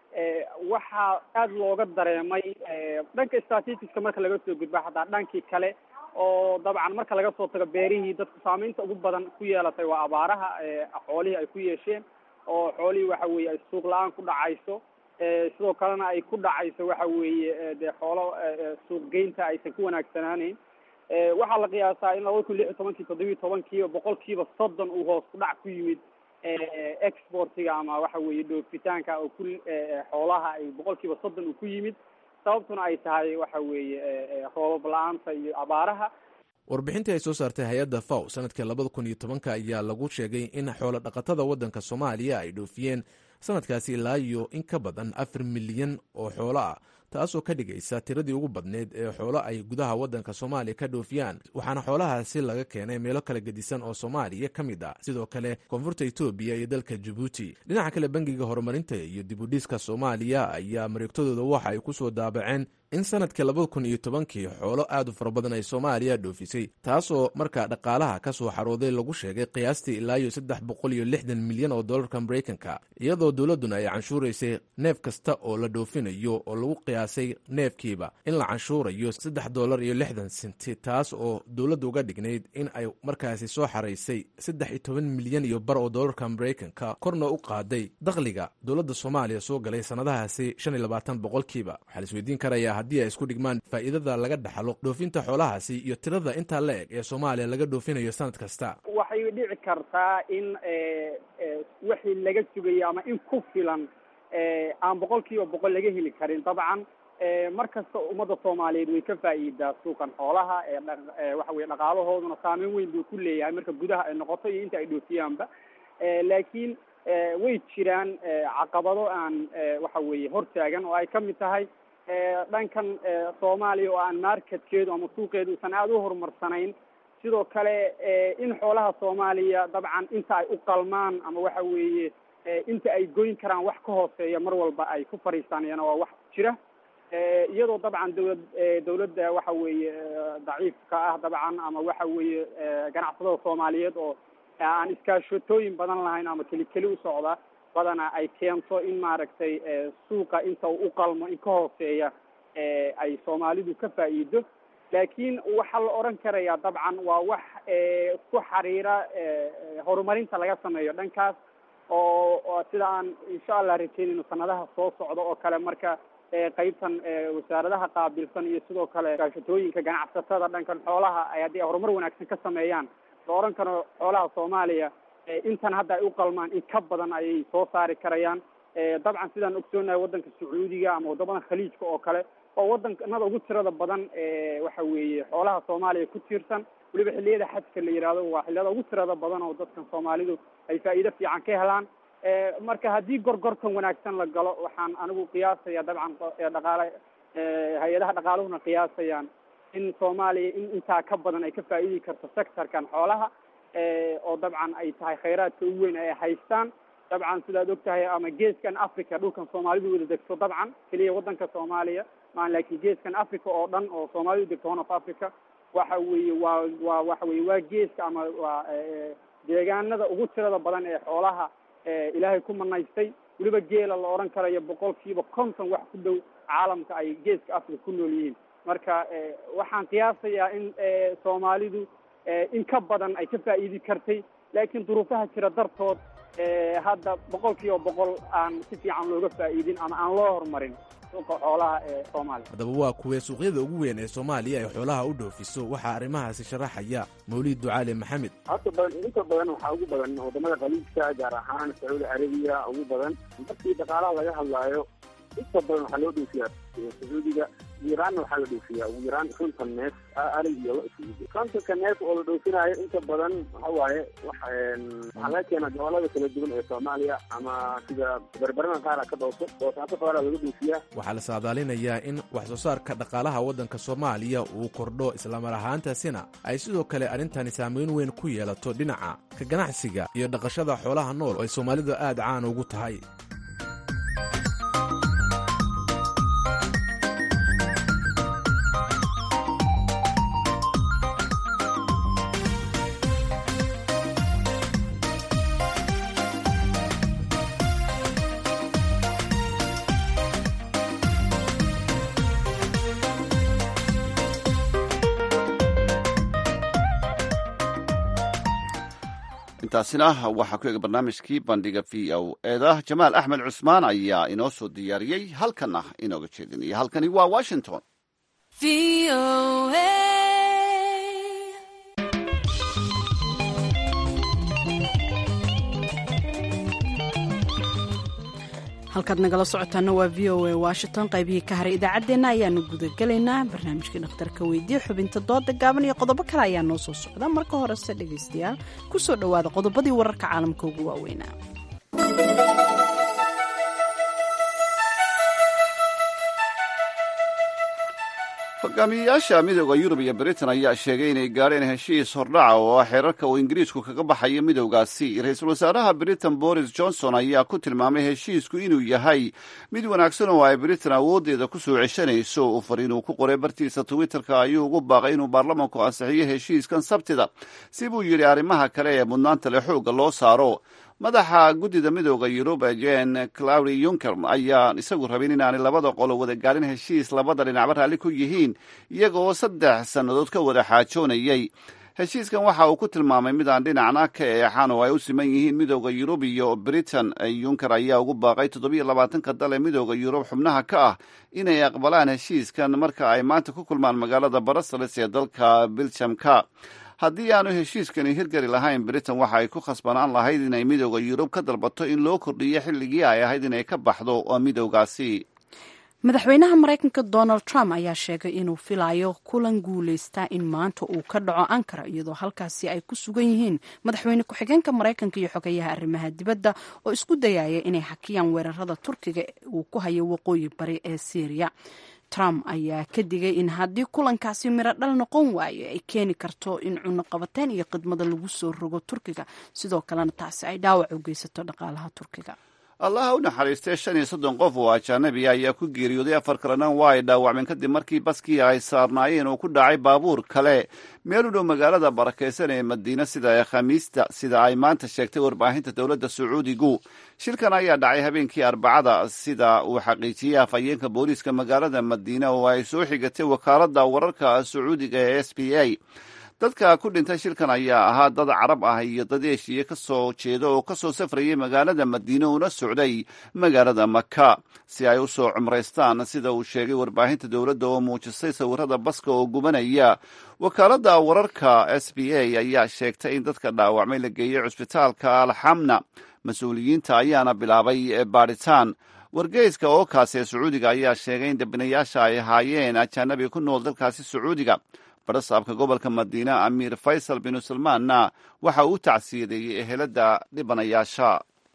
waxaa aada looga dareemay dhanka statisticska marka laga soo gudba hataa dhankii kale oo dabcan marka laga soo tago beerihii dadku saameynta ugu badan ku yeelatay waa abaaraha xoolihii ay ku yeesheen oo xoolihii waxa weeye ay suuq la-aan ku dhacayso sidoo kalena ay ku dhacayso waxa weeye dee xoolo suuq geynta aysan ku wanaagsanaaneyn. waxaa la qiyaasaa in labada kun lix iyo tobankii toddobiyi tobankiiba boqolkiiba soddon uu hoos ku dhac ku yimid exportiga ama waxa weeye dhoofitaanka oo ku xoolaha ay boqolkiiba soddon uu ku yimid sababtuna ay tahay waxa weeye roobab la-aanta iyo abaaraha. warbixintii ay soo saartay hay-adda faw sanadkii labada kun iyo tobanka ayaa lagu sheegay in xoolo dhaqatada waddanka soomaaliya ay dhoofiyeen sanadkaasi ilaa iyo in ka badan afar milyan oo xoolo ah, taasoo ka dhigaysa tiradii ugu badneyd ee xoolo ay gudaha waddanka soomaaliya ka dhoofiyaan, waxaana xoolahaasi laga keenay meelo kala gedisan oo soomaaliya ka mid ah, sidoo kale koonfurta etoobiya iyo dalka jabuuti. dhinaca kale bangiga horumarinta iyo dibudhiska soomaaliya ayaa mareegtadooda waxa ay ku soo daabaceen in sanadkii labada kun iyo tobankii xoolo aad u fara badan ay soomaaliya dhoofisay, taasoo markaa dhaqaalaha ka soo xarooday lagu sheegay qiyaastii ilaa iyo saddex boqol iyo lixdan milyan oo dollarka maraykanka, iyadoo dowladduna ay canshuuraysay neef kasta oo la dhoofinayo oo lagu qiyaasay neefkiiba in la canshuurayo saddex dollar iyo lixdan senti, taas oo dowladda uga dhignayd in ay markaasi soo xaraysay saddex iyo toban milyan iyo bar oo dollarka maraykanka, korna u qaaday dakhliga dowladda soomaaliya soo galay sannadahaasi shan iyo labaatan boqolkiiba. waxaa la isweydiin karaya haddii ay isku dhigmaan faa'iidada laga dhaxlo dhoofinta xoolahaasi iyo tirada intaa la eg ee soomaaliya laga dhoofinayo sanad kasta. waxay dhici kartaa in wixii laga sugayo ama in ku filan aan boqol kiiba boqol laga heli karin. dabcan mar kasta ummadda soomaaliyeed way ka faa'iidaa suuqan xoolaha ee waxa weye dhaqaalahooduna saameyn weyn buu ku leeyahay marka gudaha ay noqoto iyo inta ay dhoofiyaanba, laakiin way jiraan caqabado aan waxa weeye hortaagan oo ay ka mid tahay dhankan soomaaliya oo aan marketkeedu ama suuqeedu usan aada u horumarsanayn, sidoo kale in xoolaha soomaaliya dabcan inta ay u qalmaan ama waxa weeye inta ay goyn karaan wax ka hooseeya mar walba ay ku fadhiisanayaan waa wax jira, iyadoo dabcan dawlad dawladda waxa weeye daciifka ah dabcan ama waxa weeye ganacsatada soomaaliyeed oo aan iskaashatooyin badan lahayn ama keli keli u socda badana ay keento in maaragtay suuqa inta uu u qalmo in ka hooseeya ay soomaalidu ka faa'iido. laakiin waxaa la odhan karayaa dabcan waa wax ku xiriira horumarinta laga sameeyo dhankaas oo sida aan insha allah rajeynayno sanadaha soo socda oo kale, marka qaybtan wasaaradaha qaabilsan iyo sidoo kale iskaashatooyinka ganacsatada dhankan xoolaha ay haddii ay horumar wanaagsan ka sameeyaan, la odhan karo xoolaha soomaaliya intan hadda ay u qalmaan in ka badan ayay soo saari karayaan. dabcan sidaan ogsoonahay waddanka sacuudiga ama wadamadan khaliijka oo kale oo waddankanada ugu tirada badan waxa weeye xoolaha soomaaliya ku tiirsan, weliba xilliyada xajka la yidhaahdo waa xilliyada ugu tirada badan oo dadkan soomaalidu ay faa'iido fiican ka helaan. marka haddii gorgortan wanaagsan la galo, waxaan anigu qiyaasaya dabcan dhaqaale hay-adaha dhaqaaluhuna qiyaasayaan in soomaaliya in intaa ka badan ay ka faa'iidi karto sectorkan xoolaha, oo dabcan ay tahay khayraadka ugu weyn ay haystaan. dabcan sidaad og tahay ama geeskan africa dhulkan soomaalidu wada degto, dabcan keliya waddanka soomaaliya maan, laakiin geeskan africa oo dhan oo soomaalidu degto horn of africa waxa weeye waa waa waxa weye waa geeska ama waa deegaanada ugu tirada badan ee xoolaha ilaahay ku manaystay, weliba geela la odhan karayo boqol kiiba konton wax ku dhow caalamka ay geeska africa ku nool yihiin. marka waxaan qiyaasayaa in soomaalidu in ka badan ay ka faa'iidi kartay, laakiin duruufaha jira dartood hadda boqol kiiba boqol aan si fiican looga faa'iidin ama aan loo horumarin suuqa xoolaha ee soomaaliya. haddaba waa kuwee suuqyada ugu weyn ee soomaaliya ay xoolaha u dhoofiso? waxaa arrimahaasi sharaxaya mawlid ducaale maxamed. horta badan inta badan waxaa ugu badan wadamada khaliijka, gaar ahaan sacuudi carabiya ugu badan. markii dhaqaalaha laga hadlaayo inta badan waxaa loo dhoofiyaa sacuudiga. iiraanna waxaa la dhoofiyaa ugu yaraan konton neef arig iyo lo isugu. kontonka neef oo la dhoofinaayo inta badan waxa waaye waxaa laga keenaa gobolada kala duwan ee soomaaliya, ama sida berberana qaara ka dhooso boosaaso qaara laga dhoofiyaa. waxaa la saadaalinayaa in wax soo saarka dhaqaalaha waddanka soomaaliya uu kordho, islamar ahaantaasina ay sidoo kale arrintani saameyn weyn ku yeelato dhinaca ka ganacsiga iyo dhaqashada xoolaha nool oo ay soomaalidu aad caan ugu tahay. intaasina waxaa ku ega barnaamijkii bandhiga v o eeda. jamaal axmed cusmaan ayaa inoo soo diyaariyey halkanna inooga jeedinaya. halkani waa washington. halkaad nagala socotaana waa v o a washington qaybihii ka haray idaacaddeenna ayaanu gudagelaynaa barnaamijkii dhakhtarka weydiye xubinta dooda gaaban iyo qodobo kale ayaa noo soo socda marka horese dhegaystayaal ku soo dhowaada qodobadii wararka caalamka ugu waaweynaa. hogaamiyeyaasha midooda yurub iyo britain ayaa sheegay inay gaadheen heshiis hordhaca oo ah xeerarka uu ingiriisku kaga baxayo midowgaasi. ra-iisul wasaaraha britain boris johnson ayaa ku tilmaamay heshiisku inuu yahay mid wanaagsan oo ay britain awooddeeda ku soo ceshanayso. fariin uu ku qoray bartiisa twitterka ayuu ugu baaqay inuu baarlamanku ansixiyo heshiiskan sabtida si buu yidhi arrimaha kale ee mudnaanta leh xoogga loo saaro. madaxa guddida midooda yurub jen claudi juncker ayaa isagu rabin inaanay labada qolo wada gaadhin heshiis labada dhinacba raalli ku yihiin iyaga oo saddex sannadood ka wada xaajoonayay. heshiiskan waxa uu ku tilmaamay mid aan dhinacna ka eexan oo ay u siman yihiin midooda yurub iyo britain. juncker ayaa ugu baaqay toddobiyo labaatanka dal ee midooda yurub xubnaha ka ah inay aqbalaan heshiiskan marka ay maanta ku kulmaan magaalada brussels ee dalka belgiumka. haddii aanu heshiiskani hirgari lahayn britain waxa ay ku khasbanaan lahayd inay midooda yurub ka dalbato in loo kordhiyo xilligii ay ahayd inay ka baxdo oo midowgaasi. madaxweynaha maraykanka donald trump ayaa sheegay inuu filayo kulan guuleysta in maanta uu ka dhaco ankara iyadoo halkaasi ay ku sugan yihiin madaxweyne ku-xigeenka maraykanka iyo xogayaha arrimaha dibadda oo isku dayaya inay xakiyaan weerarada turkiga uu ku hayo waqooyi bari ee syriya. trump ayaa ka digay in haddii kulankaasi miro dhal noqon waayo ay keeni karto in cunaqabateen iyo khidmada lagu soo rogo turkiga, sidoo kalena taasi ay dhaawac u geysato dhaqaalaha turkiga. allaha u naxariistay shan iyo soddon qof oo ajaanabi ayaa ku geeriyooday, afar kalena waa ay dhaawacmeen kadib markii baskii ay saarnaayeen uu ku dhacay baabuur kale meel u dhow magaalada barakaysan ee madiina sida ee khamiista sida ay maanta sheegtay warbaahinta dowladda sacuudigu. shilkan ayaa dhacay habeenkii arbacada sida uu xaqiijiyey afhayeenka booliiska magaalada madiina oo ay soo xigatay wakaaladda wararka sacuudiga ee s b a. dadka ku dhintay shilkan ayaa ahaa dad carab ah iyo dad eeshiya ka soo jeeda oo ka soo safrayay magaalada madiine una socday magaalada maka si ay u soo cumraystaan sida uu sheegay warbaahinta dowladda oo muujisay sawirada baska oo gubanaya. wakaaladda wararka s b a ayaa sheegtay in dadka dhaawacmay la geeyey cusbitaalka alxamna. mas-uuliyiinta ayaana bilaabay baadhitaan. wargeyska oo kaasi ee sacuudiga ayaa sheegay in dambinayaasha ay ahaayeen ajaanabi ku nool dalkaasi sacuudiga. barasaabka gobolka madiina amiir faysal binu salmaanna waxa uu tacsiyadeeyey ehelada dhibanayaasha.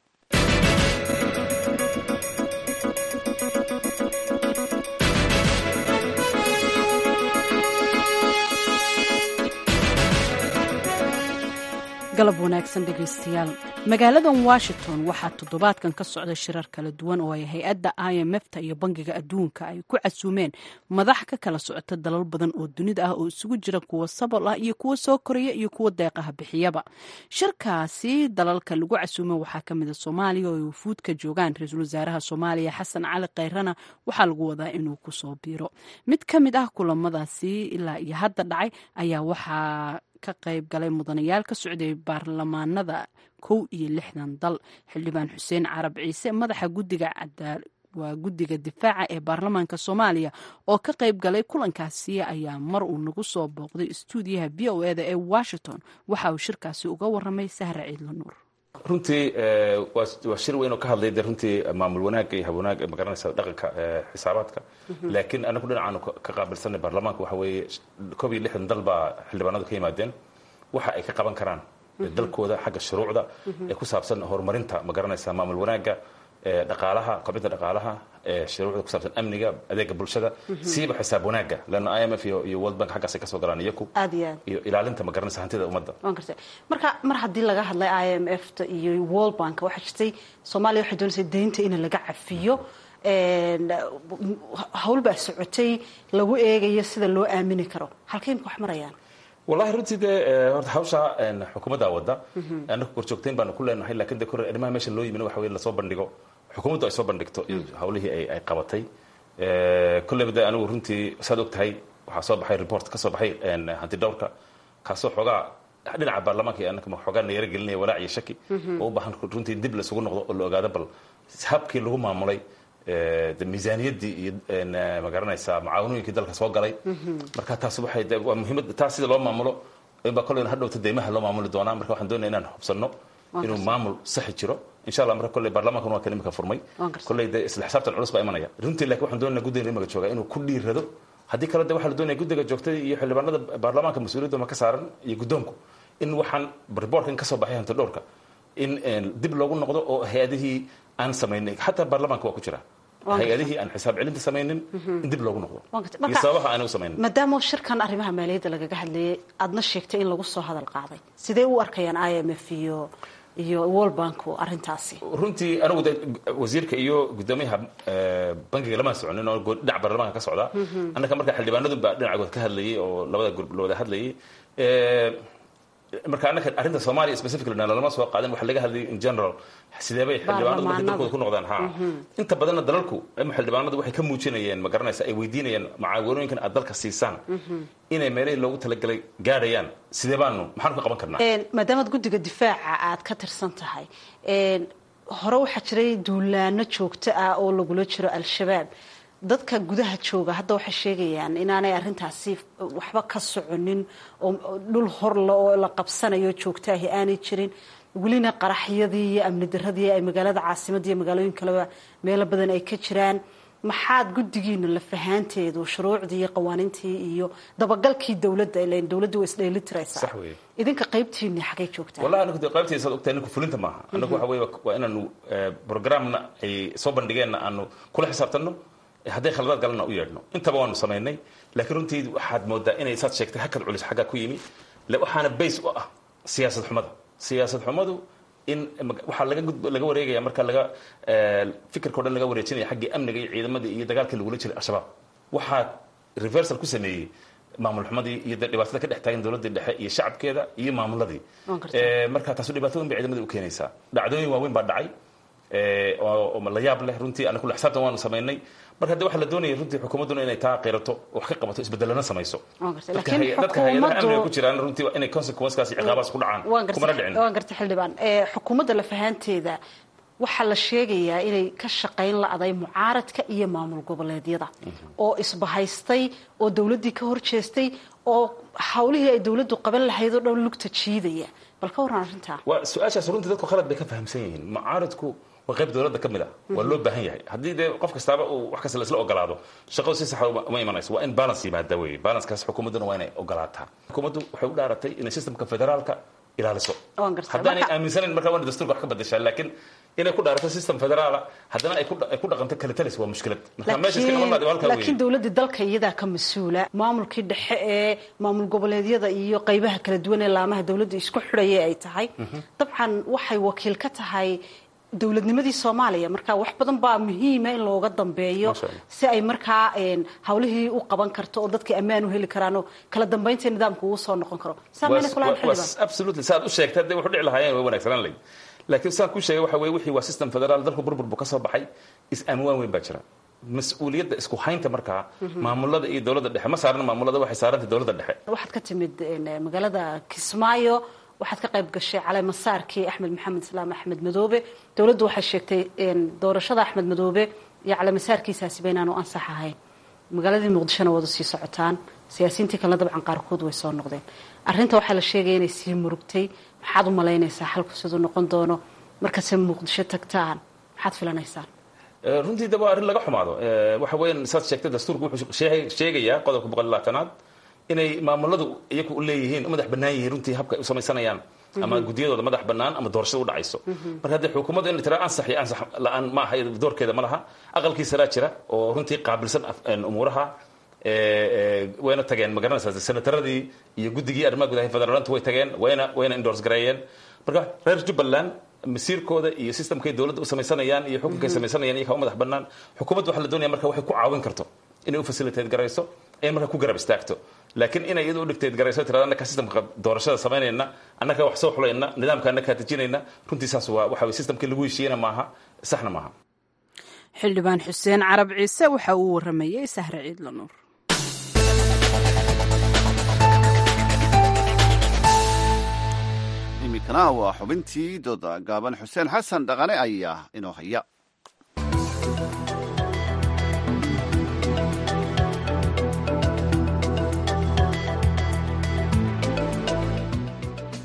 galab wanaagsan dhegaystayaal. magaaladan washington waxaa toddobaadkan ka socda shirar kala duwan oo ay hay-adda i m f ta iyo bangiga adduunka ay ku casuumeen madax ka kala socota dalal badan oo dunida ah oo isugu jira kuwa sabol ah iyo kuwa soo koraya iyo kuwa deeqaha bixiyaba. shirkaasi dalalka lagu casuumay waxaa ka mida soomaaliya oo ay wufuud ka joogaan. ra-iisul wasaaraha soomaaliya xasan cali kayrana waxaa lagu wadaa inuu kusoo biiro. mid ka mid ah kulamadaasi ilaa iyo hadda dhacay ayaa waxaa ka qayb galay mudanayaal ka socday baarlamaanada kow iyo lixdan dal. xildhibaan xuseen carab ciise madaxa gudiga waa guddiga difaaca ee baarlamaanka soomaaliya oo ka qayb galay kulankaasi ayaa mar uu nagu soo booqday istuudiyaha v o eda ee washington waxa uu shirkaasi uga waramay sahra ciidla nuur. runtii waa shir weyn oo ka hadlay de runtii maamul wanaagga iyo habwanaagga magaranaysa dhaqanka xisaabaadka. laakiin anagu dhinacaanu ka qaabilsanay baarlamaanka waxa weeye koob iyo lixdan dal baa xildhibaanadu ka yimaadeen waxa ay ka qaban karaan dalkooda xagga shuruucda ee ku saabsan horumarinta magaranaysa maamul wanaagga, dhaqaalaha, kobcinta dhaqaalaha, shuruucda ku saabsan amniga, adeega bulshada, siiba xisaab wanaagga lana i m f iyo world bank xaggaas ay ka soo galaan iyaku iyo ilaalinta magaranaysa hantida ummadda. marka mar haddii laga hadlay i m f ta iyo world bank waxaa jirtay soomaaliya waxay doonaysay deynta in laga cafiyo. hawl baa socotay lagu eegayo sida loo aamini karo. halkay imka wax marayaan? wallahi runtii dee horta hawsha xukuumadda wadda anaku korjoogtayn baanu ku leenahay. lakin de kore arrimaha meesha loo yimin waxa wey lasoo bandhigo, xukuumaddu ay soo bandhigto iyo hawlihii ay ay qabatay. kolleyba de anigu runtii saad og tahay waxaa soo baxay report ka soo baxay hanti dhowrka kaasoo xoogaa dhinaca baarlamaanka iyo anaka xoogaa nayaro gelinaya walaac iyo shaki oo u baahan runtii dib laisugu noqdo oo la ogaado bal habkii lagu maamulay miisaaniyaddii iyo magaranaysaa macaawinooyinkii dalka soo galay. marka taas waxay waa muhiimad taas sida loo maamulo inbaa kolleyna hadhowta deymaha loo maamuli doonaa. marka waxaan doonaya inaan hubsanno inuu maamul saxi jiro insha allah marka kolley baarlamaankan waa kalimka furmay kolley de isla xisaabtan culus baa imanaya runtii laakiin waxaan doonaynaa guddiga rimaga jooga inuu ku dhiirado haddii kale de waxaa la doonaya guddiga joogtada iyo xildhibaanada baarlamaanka mas-uuliyadda ma ka saaran iyo guddoonku in waxaan reportkan ka soo baxay hanti dhowrka in dib loogu noqdo oo hay-adihii aan samaynay xataa baarlamaanka waa ku jira hay-adihii aan xisaab celinta samaynin in dib loogu noqdo iyo sababaha aanay u samaynin maadaama shirkan arrimaha maaliyadda lagaga hadlayay aadna sheegtay in lagu soo hadal qaaday sidee u arkayaan I M F iyo iyo World Bank arrintaasi runtii anigu wasiirka iyo gudoomiyaha bankiga lama soconin oo dhinaca baarlamaanka ka socda annaka marka xildhibaanadu baa dhinacood ka hadlayay oo labada group looda hadlayay marka annaka arrinta Soomaaliya specifically lama soo qaadan waxa laga hadlayay in general sidee bay xildhibaanadu markay dalkooda ku noqdaan ha inta badanna dalalku ama xildhibaanadu waxay ka muujinayeen ma garanaysa ay weydiinayaan macaawiinooyinkan aad dalka siisaan inay meelay loogu talagalay gaarayaan sidee baanu maxaan ka qaban karnaa een maadaama guddiga difaaca aad ka tirsan tahay een hore waxa jiray duulaano joogto ah oo lagula jiro al-shabaab dadka gudaha jooga hadda waxay sheegayaan inaanay arrintaasi waxba ka soconin oo dhul hor oo la qabsanayo joogtaahi aanay jirin welina qaraxyadii iyo amni daradii ay magaalada caasimadda iyo magaalooyin kaleba meelo badan ay ka jiraan maxaad guddigiina la fahaanteedu shuruucdii iyo qawaaniintii iyo dabagalkii dawladda ilaa dawladdu way isdheelitiraysaa sax weeye idinka qaybtiina xagee joogtaa wallahi anigu qaybtiisa aad ogtahay ninku fulinta maaha anagu waxa weeye waa inaanu programna ay soo bandhigeen aanu kula xisaabtano hadday khaladaad galana u yeedhno intaba waanu samaynay laakiin runtii waxaad moodaa inay saad sheegtay hakad culis xagga ku yimi waxaana base u ah siyaasad xumada siyaasad xumadu in waxa laga laga wareegaya marka laga fikirka dhan laga wareejinaya xaggii amniga iyo ciidamada iyo dagaalkii lagula jiray al-shabaab waxa reversal ku sameeyay maamul xumadii iyo dhibaatada ka dhex taagan dawladda dhexe iyo shacabkeeda iyo maamuladii ee marka taas dhibaatooyin bay ciidamada u keenaysaa dhacdooyin waaweyn baa dhacay ee oo la yaab leh runtii anagu la xisaabtan waanu sameynay marka hadda waxa la doonayay runtii xukuumaduna inay taa qeerato wax ka qabato isbedelana samayso laakiin dadka hay'adaha amniga ku jiraan runtii inay consequences iyo ciqaabaas ku dhacaan kuma dhicin waan gartay xildhibaan ee xukuumadda la fahanteeda waxa la sheegayaa inay ka shaqayn la'aday mucaaradka iyo maamul goboleedyada oo isbahaystay oo dawladdii ka horjeestay oo hawlihii ay dawladdu qaban lahayd oo dhan lugta jiidaya bal ka waran arrinta waa su'aashaas runtii dadku khalad bay ka fahamsan yihiin mucaaradku waa qayb dawladda ka mid ah waa loo baahan yahay haddii dee qof kastaaba uu wax kasta la isla ogolaado shaqadu si sax uma imanayso waa in balance yimaada weeye balancekaas xukuumadduna waa inay ogolaataa xukuumaddu waxay u dhaaratay inay systemka federaalka ilaaliso haddaanay aaminsanayn markaa waana dastuurka wax ka badashaa laakiin inay ku dhaarato system federaala haddana ay ku dhaqanto kala talis waa mushkilad marka meesha iska noqon lahayd halka weeye laakiin dawladda dalka iyadaa ka mas-uula maamulkii dhexe ee maamul goboleedyada iyo qaybaha kala duwan ee laamaha dawladda isku xidhaya ay tahay dabcan waxay wakiil ka tahay dawladnimadii Soomaaliya marka wax badan baa muhiim ah in looga dambeeyo si ay markaa een hawlihii u qaban karto oo dadka ammaan u heli karaan oo kala dambeynta nidaamku uu soo noqon karo saameyna kula xilibaan absolutely saad u sheegtay way wuxuu dhici lahaayeen way wanaagsanaan lay laakiin saan ku sheegay waxa weeye wixii waa system federaal dalku burbur buu ka soo baxay is amwaan weyn baa jira mas'uuliyadda isku haynta markaa maamulada iyo dawladda dhexe ma saaran maamulada waxay saarantay dawladda dhexe waxaad ka timid magaalada Kismaayo waxaad ka qayb gashay cali masaarkii Axmed Maxamed Salaam Axmed Madoobe dawladdu waxay sheegtay in doorashada Axmed Madoobe iyo cali masaarkiisaasi beenaanu ansax ahayn magaaladii Muqdisho wada sii socotaan siyaasiyiintii kala dabcan qaarkood way soo noqdeen arrinta waxa la sheegay inay sii murugtay maxaad u malaynaysaa xalku sidoo noqon doono marka se Muqdisho tagtaan maxaad filanaysaan runtii daba arrin laga xumaado waxa weeyaan saad sheegtay dastuurku wuxuu sheegayaa qodobka boqol iyo labaatan inay maamuladu iyagu u leeyihiin madax bannaan yihiin runtii habka ay u samaysanayaan ama gudiyadooda madax bannaan ama doorashada u dhacayso marka hadda xukuumadda in la tiraa ansax iyo ansax la'aan ma aha doorkeeda ma laha aqalkiisa laa jira oo runtii qaabilsan umuuraha wayna tageen magaranaysaa senataradii iyo guddigii arrimaha gudaha federaalanta way tageen wayna wayna endorse gareeyeen marka reer Jubbaland masiirkooda iyo systemkay dawladda u samaysanayaan iyo xukunkay samaysanayaan iyaga u madax bannaan xukuumaddu waxa la doonaya marka waxay ku caawin karto inay u facilitate garayso ay marka ku garab istaagto laakiin inay iyadu u dhigteed garayso tirada annaka systemka doorashada samaynayna annaka wax soo xulayna nidaamka annaka tajinayna runtii saas waa waxa weeye systemkii lagu heshiiyena maaha saxna maaha xildhibaan xuseen carab ciise waxa uu waramayay Sahra Ciidla Nuur imikana waa xubintii dooda gaaban xuseen xasan dhaqane ayaa inoo haya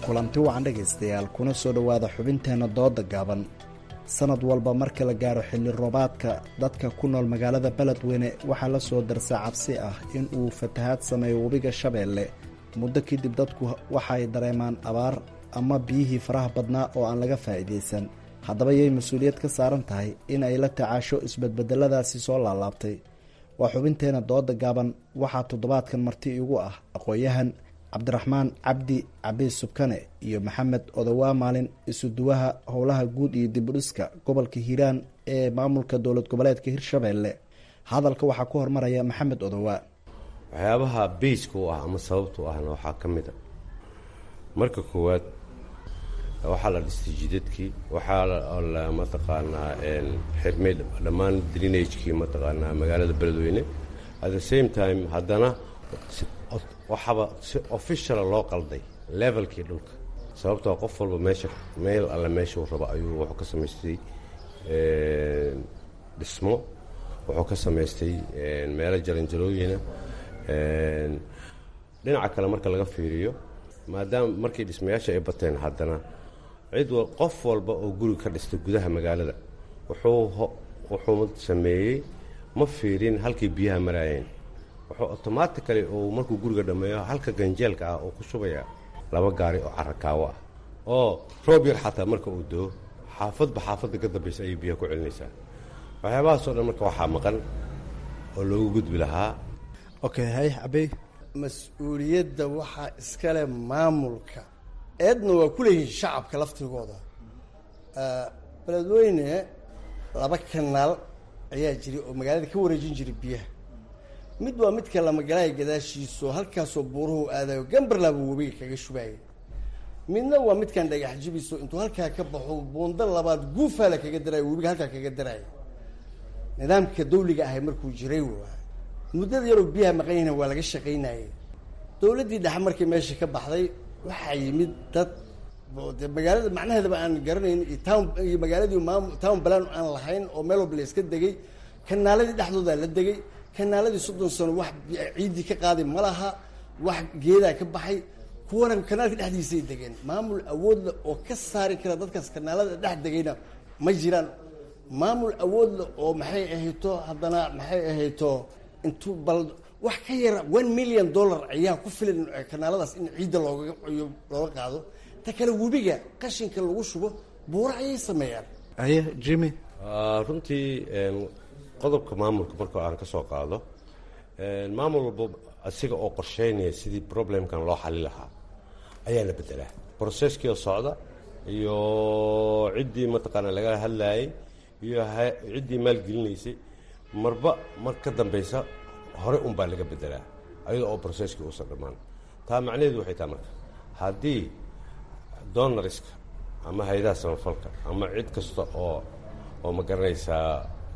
kulanti wacan dhegaystayaal kuna soo dhowaada xubinteenna dooda gaaban sanad walba marka la gaaro xilli roobaadka dadka ku nool magaalada beledweyne waxaa la soo darsaa cabsi ah in uu fatahaad sameeyo webiga shabeelle muddo kadib dadku waxaay dareemaan abaar ama biyihii faraha badnaa oo aan laga faa'iidaysan haddaba yay mas-uuliyad ka saaran tahay in ay la tacaasho isbedbedeladaasi soo laalaabtay waa xubinteenna dooda gaaban waxaa toddobaadkan marti igu ah aqoon-yahan cabdiraxmaan cabdi cabiis subkane iyo maxamed odowaa maalin isuduwaha howlaha guud iyo dibudhiska gobolka hiiraan ee maamulka dowlad goboleedka hirshabeelle hadalka waxaa ku hormaraya maxamed odowaa. waxyaabaha bayska u ah ama sababta u ahna waxaa ka mid a marka koowaad waxaa la dhistay jidadkii waxaa la mataqaanaa xirmay dhammaan drinagekii mataqaanaa magaalada beledweyne at the same time haddana waxaaba si officiala loo qalday levelkii dhulka sababtoo qof walba meesha meel alle meeshuu rabo ayuu wuxuu ka samaystay dhismo wuxuu ka samaystay meelo jaranjarooyina dhinaca kale marka laga fiiriyo maadaama markii dhismayaasha ay bateen haddana cid qof walba oo guri ka dhistay gudaha magaalada wuxuu wuxuu sameeyey ma fiirin halkii biyaha maraayeen wuxuu automatically uu markuu guriga dhammeeyo halka ganjeelka ah oo ku shubaya laba gaari oo carakaawo ah oo roob yar xataa marka uu doo xaafadba xaafadda ka dambaysa ayay biyaha ku celinaysaa waxyaabahaasoo dhan marka waxaa maqan oo loogu gudbi lahaa. okay hay cabey mas-uuliyadda waxaa iskale maamulka eedna waa ku leeyihiin shacabka laftigooda beledweyne laba kanaal ayaa jiray oo magaalada ka wareejin jiray biyaha mid waa midka lamagalaaya gadaashiiso halkaasoo buuruhu aadayo gambarlaaba webiga kaga shubaaya midna waa midkan dhagax jibiso intuu halkaa ka baxo buundo labaad guufaala kaga daraayo webiga halkaa kaga daraayo nidaamka dawliga ahay markuu jiray waa muddada yaroo biyaha maqanyahna waa laga shaqaynayay dowladdii dhexe markii meesha ka baxday waxaa yimid dad de magaalada macnaheedaba aan garanayn iyo town iyo magaaladii maam town balan aan lahayn oo meel walba la iska degay kanaaladii dhexdoodaa la degay kanaaladii soddon sano wax ciiddii ka qaaday ma laha wax geedaa ka baxay kuwana kanaalka dhexdiisay degeen maamul awoodle oo ka saari kara dadkaas kanaalada dhex degayna ma jiraan maamul awoodle oo maxay ahayto haddana maxay ahayto intuu bal wax ka yara one million dollar ayaa ku filan kanaaladaas in ciidda looga looga qaado ta kale webiga qashinka lagu shubo buuro ayay sameeyaan. aye jimmy runtii qodobka maamulka marka aan ka soo qaado maamul walba asiga oo qorsheynaya sidii problemkan loo xali lahaa ayaa la bedelaa processkii oo socda iyo ciddii mataqaana laga hadlayay iyo ciddii maalgelinaysay marba mar ka dambaysa hore un baa laga bedelaa ayadoo oo processkii uusan dhammaan taa macnaheedu waxay tahay marka haddii donoriska ama hay-adaha samafalka ama cid kasta oo oo ma garanaysaa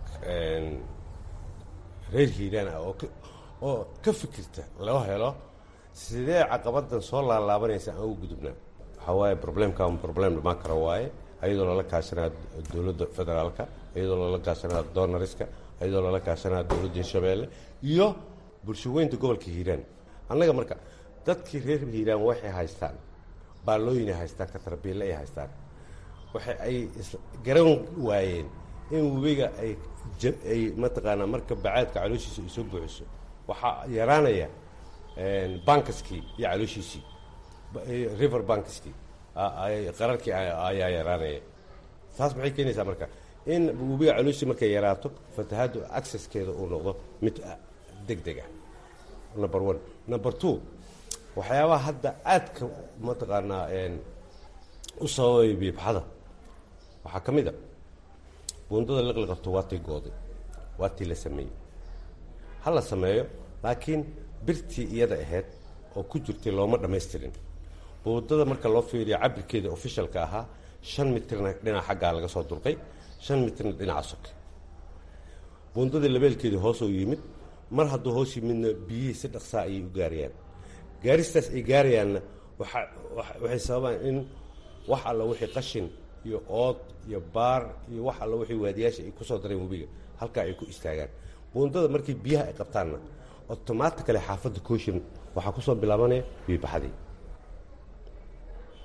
reer hiiraan ah oo oo ka fikirta loo helo sidee caqabadan soo laalaabanaysa aan ugu gudubnaa waxaa waaye problemkan problem dhamaan kara waaye ayadoo lala kaashanaa dowladda federaalka iyadoo lala kaashanaa donoriska iyadoo lala kaashanaa dowladda hirshabeelle iyo bulshaweynta gobolka hiiraan annaga marka dadkii reer hiiraan waxay haystaan baalooyinay haystaan katarbiille ay haystaan waxa ay garan waayeen in webiga ay ay mataqaanaa marka bacaadka calooshiisa ay soo buuxiso waxaa yaraanaya bankaskii iyo calooshiisii river bankaskii qararkii ayaa yaraanaya taas maxay keenaysaa marka in webiga calooshii markay yaraato fatahaaddu accesskeeda uu noqdo mid deg deg ah number one number two waxyaabaha hadda aadka mataqaanaa u sababay biibxada waxaa ka mid a buundada liqliqato waa tii gooday waa tii la sameeyey ha la sameeyo laakiin birtii iyada ahayd oo ku jirtay looma dhammaystirin buundada marka loo fiiriyo cabirkeeda officialka ahaa shan mitirna dhinaca xaggaa laga soo dulqay shan mitirna dhinaca soke buundadii labeelkeedii hoos oo yimid mar hadduu hoos yimidna biyihii si dhaqsaa ayay u gaarayaan gaaristaas ay gaarayaanna waa waxay sababaan in wax alla wixii qashin iyo ood iyo baar iyo wax alla wixii waadiyaasha ay ku soo dareen webiga halkaa ay ku istaagaan buundada markii biyaha ay qabtaanna automatically xaafadda kooshin waxaa ku soo bilaabanaya biibaxadii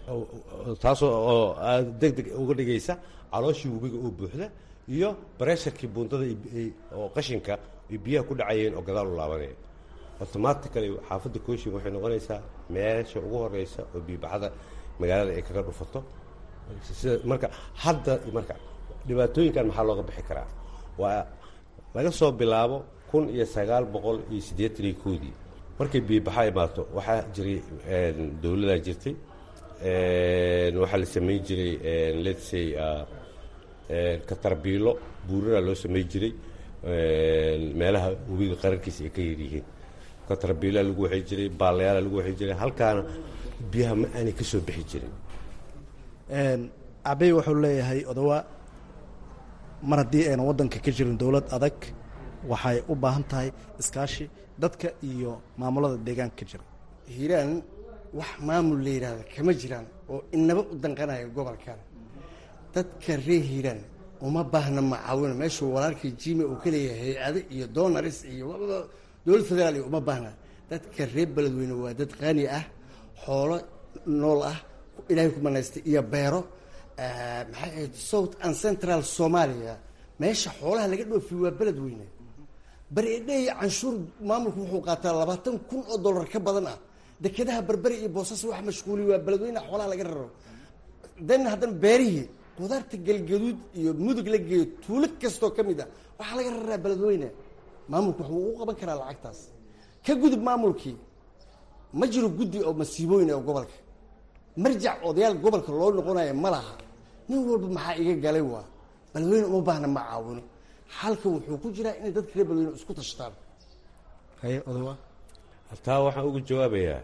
taasoo oo aad deg deg uga dhigaysa calooshii webiga oo buuxda iyo baresharkii buundada oo qashinka iyo biyaha ku dhacayeen oo gadaal u laabanaya automatically xaafadda kooshin waxay noqonaysaa meesha ugu horeysa oo biibaxada magaalada ay kaga dhufato sida marka hadda marka dhibaatooyinkan maxaa looga bixi karaa waa laga soo bilaabo kun iyo sagaal boqol iyo siddeetan iyo koodii markay biibaxa imaato waxaa jiray dowladaa jirtay waxaa la samayn jiray let's say katarbiilo buurara loo samayn jiray meelaha webiga qarankiisa ay ka yaryihiin katarbiila lagu waxay jiray baalayaala lagu waxay jiray halkaana biyaha ma aanay ka soo bixi jirin cabey wuxuu leeyahay odawa mar haddii ayna waddanka ka jirin dowlad adag waxay u baahan tahay iskaashi dadka iyo maamulada deegaanka ka jira hiiraan wax maamul la yidhaahda kama jiraan oo inaba u danqanaya gobolkan dadka reer hiiraan uma baahna macaawino meeshuu walaalkii jime uu ka leeyahay hay-ado iyo donaris iyo dowlad federaal iyo uma baahna dadka reer beledweyne waa dad qani ah xoolo nool ah ilaahay ku manaystay iyo beero maxay ahayd south and central somalia meesha xoolaha laga dhoofiy waa beledweyne bari-edhey canshuur maamulku wuxuu qaataa labaatan kun oo dollar ka badan ah dekedaha berberi iyo boosas wax mashquuliy waa beledweyne xoolaha laga raro dan haddana beerihii qudaarta galgaduud iyo mudug la geeyo tuulo kastoo ka mid ah waxaa laga raraa beledweyne maamulku wuxuu u qaban karaa lacagtaas ka gudub maamulkii ma jiro guddi oo masiibooyin ee gobolka marjac odayaal gobolka loo noqonayo ma laha nin walba maxaa iga galay waa beledweyne uma baahna ma caawino xalka wuxuu ku jiraa inay dadka reer beledweyne isku tashtaan haye odawa taa waxaan ugu jawaabayaa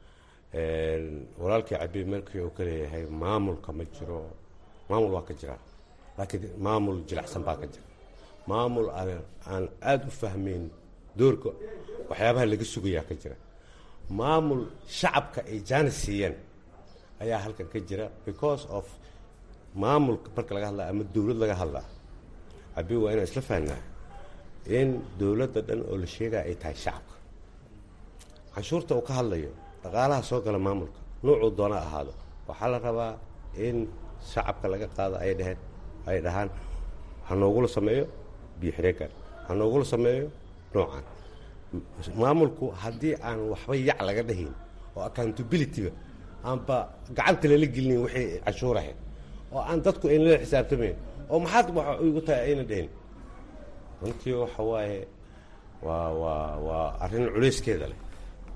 walaalkii cabi markii uu ka leeyahay maamulka ma jiro maamul waa ka jira laakiin maamul jilicsan baa ka jira maamul aan aada u fahmayn doorka waxyaabaha laga sugayaa ka jira maamul shacabka ay jaanis siiyeen ayaa halkan ka jira because of maamulka marka laga hadlaa ama dowlad laga hadlaa cabi waa inaan isla fahnaa in dowladda dhan oo la sheegaya ay tahay shacabka canshuurta uu ka hadlayo dhaqaalaha soo gala maamulka nuucuu doona ahaado waxaa la rabaa in shacabka laga qaado ay dheheen ay dhahaan ha noogula sameeyo biyo xireenkan ha noogula sameeyo noocan maamulku haddii aan waxba yac laga dhahayn oo accountability-ga aanba gacanta lala gelinayn waxay canshuur ahayd oo aan dadku ayna la xisaabtamayn oo maxaad wax igu tahay ayna dhahin runtii waxa waaye waa waa waa arrin culayskeeda leh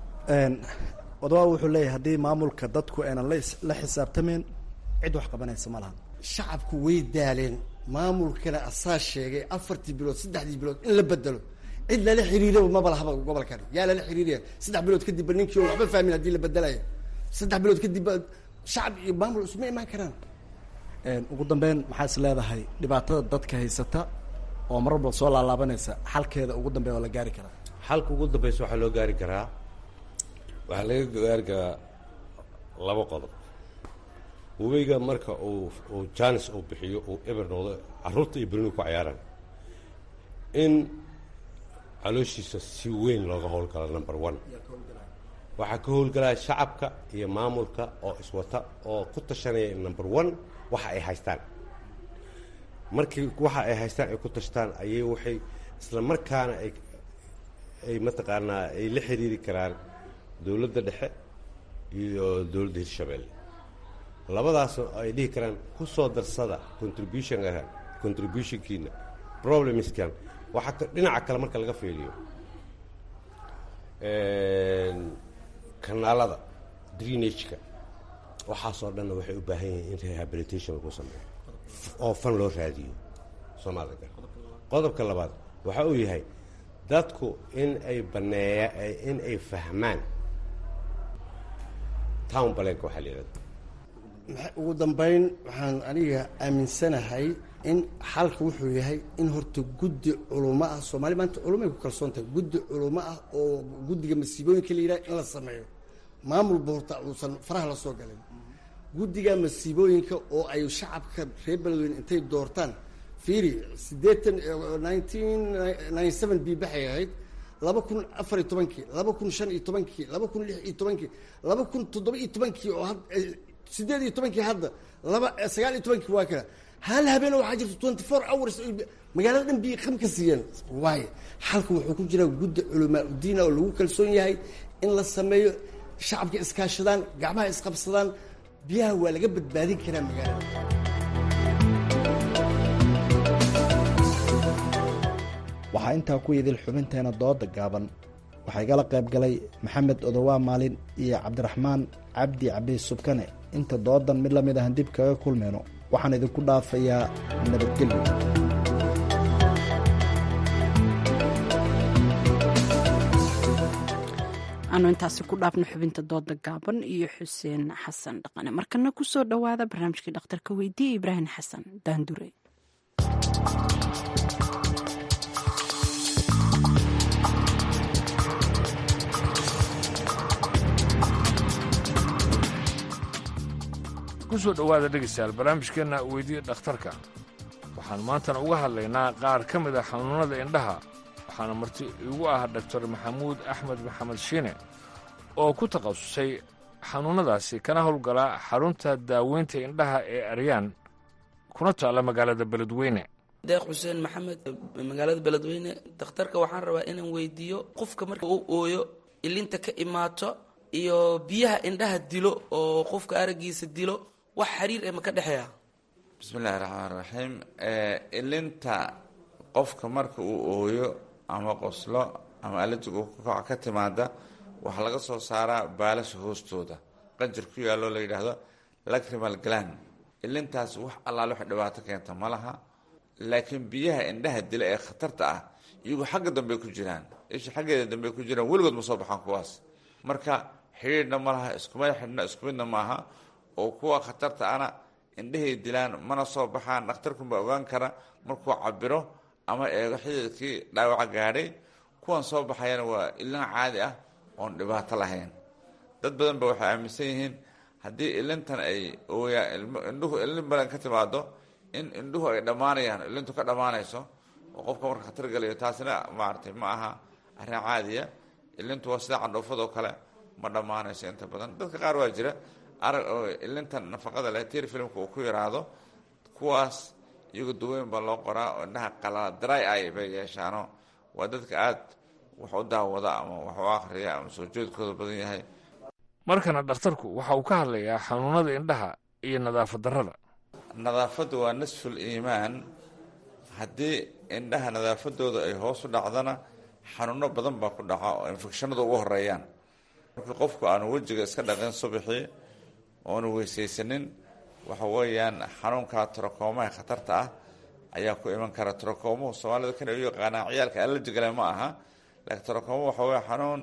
odawa wuxuu leeyahay haddii maamulka dadku aynan la xisaabtamayn cid wax qabanaysa ma lahan shacabku way daaleen maamulkana asaa sheegay afartii bilood saddexdii bilood in la bedelo cid lala xiriiraba maba lahaba gobolkan yaa lala xiriiraya saddex bilood kadibba ninkii oo waxba fahmin haddii la bedelaya saddex bilood kadibba shacab iyo maamul isuma imaan karaan ugu dambeyn maxaa is leedahay dhibaatada dadka haysata oo mar walba soo laalaabanaysa xalkeeda ugu dambeya oo la gaari karaa xalka ugu dambeysa waxaa loo gaari karaa waxaa laga gaari karaa laba qodob webiga marka uu uu jaanis uu bixiyo uu eber noqdo carruurta iyo berinu ku cayaaraan in calooshiisa si weyn looga howlgala number one waxaa ka howlgalaya shacabka iyo maamulka oo iswata oo ku tashanaya number one waxa ay haystaan markii waxa ay haystaan ay ku tashtaan ayay waxay isla markaana ay ay mataqaanaa ay la xiriiri karaan dowladda dhexe iyo dowladda hirshabeelle labadaas ay dhihi karaan ku soo darsada contributionka contributionkiina problemskan waxaa dhinaca kale marka laga fiiriyo kanaalada drainageka waxaasoo dhanna waxay u baahan yihiin in rehabilitation lagu sameeyo oo fan loo raadiyo soomaalida qodobka labaad waxa uu yahay dadku in ay baneeya in ay fahmaan town balenka waxaa la yihahda ugu dambeyn waxaan aniga aaminsanahay in xalka wuxuu yahay in horta guddi culumo ah soomaali maanta culumay ku kalsoon tahay guddi culumo ah oo guddiga masiibooyinka la yidhaha in la sameeyo maamulba horta uusan faraha la soo galin guddiga masiibooyinka oo ay shacabka reer beledweyne intay doortaan fiiri siddeetan nineteen ninety seven bii baxay ahayd laba kun afar iyo tobankii laba kun shan iyo tobankii laba kun lix iyo tobankii laba kun toddoba iyo tobankii oo had sideed iyo tobankii hadda laba sagaal iyo tobankii waa kala hal habeen waxaa jirta twenty four hours magaalada dhan biyo qam ka siiyeen waayo xalka wuxuu ku jiraa guddi culamaa udiina oo lagu kalsoon yahay in la sameeyo shacabka iskaashadaan gacmaha isqabsadaan biyaha waa laga badbaadin karaa magaalada. waxaa intaa ku yidil xubinteena dooda gaaban waxaa igala qayb galay maxamed odowaa maalin iyo cabdiraxmaan cabdi cabiis subkane. inta doodan mid lamid ahan dib kaga kulmeyno waxaan idinku dhaafayaa nabadgelyo. aanu intaasi ku dhaafno xubinta dooda gaaban iyo xuseen xasan dhaqane. markana ku soo dhowaada barnaamijkii dhakhtarka weydiiye ibraahim xasan daandure. kusoo dhowaada dhegaystayaal barnaamijkeenna weydiiya dhakhtarka waxaan maantana uga hadlaynaa qaar ka mid a xanuunnada indhaha waxaana marti igu ah doctor maxamuud axmed maxamed shiine oo ku takhasusay xanuunnadaasi kana howlgala xarunta daaweynta indhaha ee aryaan kuna taalla magaalada beledweyne. deeq xuseen maxamed magaalada beledweyne. dakhtarka waxaan rabaa inaan weydiiyo qofka marka uu ooyo ilinta ka imaato iyo biyaha indhaha dilo oo qofka araggiisa dilo wax xiriir ee ma ka dhexeeya? bismillahi raxmaan raxiim. ilinta qofka marka uu ooyo ama qoslo ama allergic uu kac ka timaada waxaa laga soo saaraa baalasha hoostooda qanjir ku yaalloo la yidhaahdo lacrimal gland. ilintaas wax allaale wax dhibaato keenta ma laha, laakiin biyaha indhaha dila ee khatarta ah iyagu xagga dambe ku jiraan, isha xaggeeda dambe ku jiraan, weligood ma soo baxaan kuwaas. marka xidhiidhna ma laha, iskumay xidhna, isku midna maaha. oo kuwa khatarta ana indhahay dilaan mana soo baxaan, dhakhtarkunbaa ogaan kara markuu cabiro ama eego xididkii dhaawaca gaadhay. kuwan soo baxayana waa ilin caadi ah oon dhibaato lahayn. dad badan ba waxay aaminsan yihiin haddii ilintan ay ooyaan indhuhu ilin badan ka timaado in indhuhu ay dhammaanayaan, ilintu ka dhammaanayso oo qofka marka khatar galayo. taasina maaragtay ma aha arrin caadiya. ilintu waa sida candhoofadoo kale ma dhammaanayso inta badan. dadka qaar waa jira arag oo ilintan nafaqada leh tir filmka uu ku yaraado, kuwaas iyagu daweyn baa loo qoraa oo indhaha qalala dry eye bay yeeshaano. waa dadka aad wax u daawada ama wax u akhriya ama soo jeedkooda badan yahay. markana dhakhtarku waxa uu ka hadlayaa xanuunada indhaha iyo nadaafad darrada. nadaafaddu waa nisful iimaan. haddii indhaha nadaafadooda ay hoos u dhacdana xanuuno badan baa ku dhaca oo infekshanada ugu horeeyaan. markii qofku aanu wejiga iska dhaqin subaxii oonu weysaysanin, waxa weeyaan xanuunka trokoomaha khatarta ah ayaa ku iman kara. trokoomuhu soomaalida kan u yaqaanaa ciyaalka allergigale ma aha, laakiin trokoomo waxa weya xanuun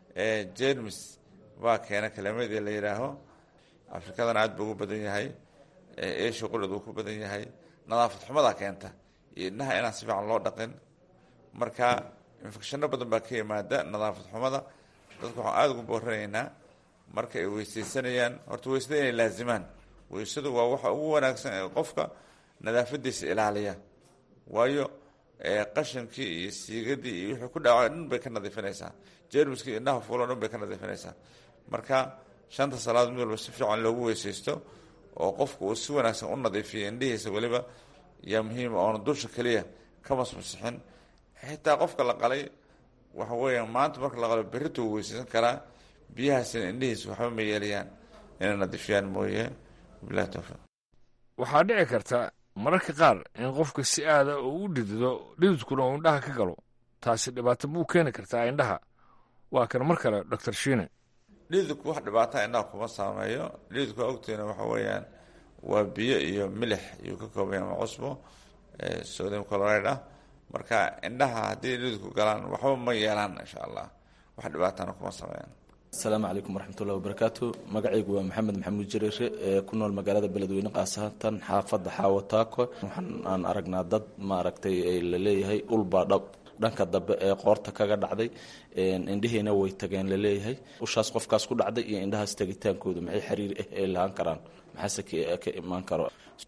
jermis baa keena kalamadii la yidhaaho. afrikadana aad buu ugu badan yahay, eesha qulad uu ku badan yahay. nadaafad xumadaa keenta iyo indhaha inaan si fiican loo dhaqin. marka infekshanno badan baa ka yimaada nadaafad xumada. dadku waxaan aada ugu booranaynaa marka ay weysaysanayaan horta weysada inay laazimaan. weysadu waa waxa ugu wanaagsan ee qofka nadaafadiisa ilaaliya, waayo qashankii iyo siigadii iyo wixii ku dhaca dhan bay ka nadiifinaysaa. jermiskii indhaha fuulo dhan bay ka nadiifinaysaa. marka shanta salaadood mid walba si fiican loogu weysaysto oo qofku uu si wanaagsan u nadiifiyo indhihiisa weliba yaa muhiima. oona dusha keliya ka masmasixin. xitaa qofka la qalay waxa weeyaan maanta marka la qalo berrito uu weysaysan karaa. biyahaasina indhihiisa waxba ma yeelayaan inay nadiifiyaan mooye. bilahi tawfiiq. waxaa dhici karta mararka qaar in qofka si aada oo u dhidido dhididkuna uu indhaha ka galo. taasi dhibaato muu keeni kartaa indhaha? waa kan mar kale doctor shiine. dhididku wax dhibaataa indhaha kuma saameeyo. dhididku ogteena waxa weeyaan waa biyo iyo milix iyuu ka koobaya ama cusbo sodium chloride ah. marka indhaha haddii dhididku galaan waxba ma yeelaan insha allah, wax dhibaatana kuma sameeyaan. asalaamu calaykum waraxmatullahi wabarakaatu. magacaygu waa maxamed maxamuud jareere ee ku nool magaalada beledweyne khaasatan xaafadda xaawataako. waxaan aan aragnaa dad maaragtay laleeyahay ulbaa dhab dhanka dambe ee qoorta kaga dhacday, indhihiina way tageen laleeyahay. ushaas qofkaas ku dhacday iyo indhahaas tegitaankooda maxay xiriir ah ay lahaan karaan, maxaase ka imaan karo?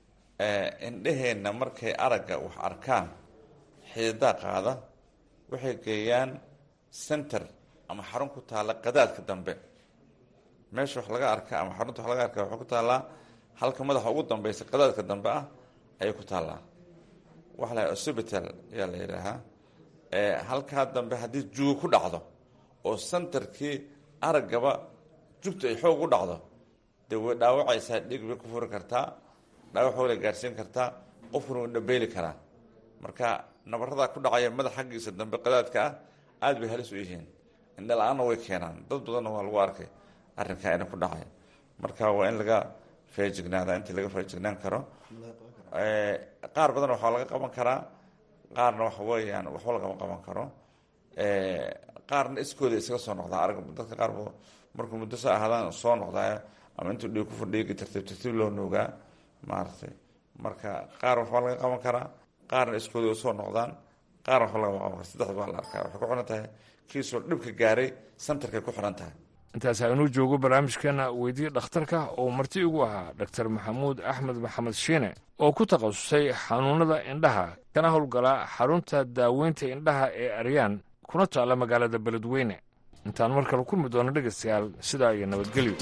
indhaheenna markay aragga wax arkaan xididaa qaada waxay geeyaan center ama xarun ku taalla qadaadka dambe meesha wax laga arka ama xarunta wax laga arka waxay ku taallaa halka madaxa ugu dambeysa qadaadka dambe ah ayay ku taallaa waxa la hospital ayaa la yidhaahaa halkaa dambe haddii juug ku dhacdo oo centerkii araggaba jugta ay xoog u dhacdo dee way dhaawacaysaa dhig bay ku furi kartaa dhaawac xoog la gaadhsiin kartaa qofkuna wuu dhabeeli karaa marka nabaradaa ku dhacaya madax xaggiisa dambe qadaadka ah aada bay halis u yihiin indha la-aanna way keenaan dad badanna waa lagu arkay arrinkaa ina ku dhacay marka waa in laga feejignaada intii laga feejignaan karo qaar badan waxaa laga qaban karaa qaarna waxa weeyaan waxba lagama qaban karo qaarna iskooda isaga soo noqdaa arag dadka qaar markuu muddo sa ahaadaan soo noqdaa ama intuu dhiig ku fadhiigi tartiib tartiib loo nuugaa maaragtay marka qaar waxbaa laga qaban karaa qaarna iskooda usoo noqdaan qaarna waxba lagama qaban kara saddexda baa la arkaa waxay ku xiran tahay kiisoo dhibka gaaray santarkay ku xiran tahay intaas aynuu joogo barnaamijkeena weydiye dhakhtarka oo marti ugu ahaa doctor maxamuud axmed maxamed shiine oo ku takhasusay xanuunada indhaha kana howlgala xarunta daaweynta indhaha ee aryaan kuna taalla magaalada beledweyne intaan mar kale kulmi doono dhegaystayaal sidaa iyo nabadgelyo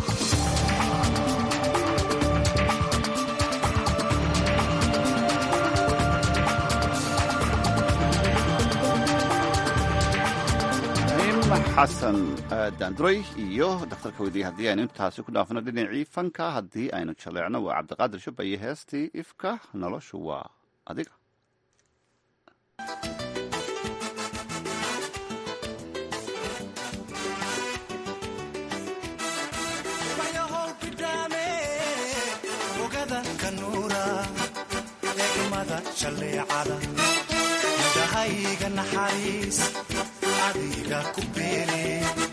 xasan daanduray iyo dhakhtarka weydiye haddii aynu intaasi ku dhaafno dhinacii fanka haddii aynu jaleecno waa cabdiqaadir shubba iyo heestii ifka noloshu waa adiga dahayga naxariis adiga ku beere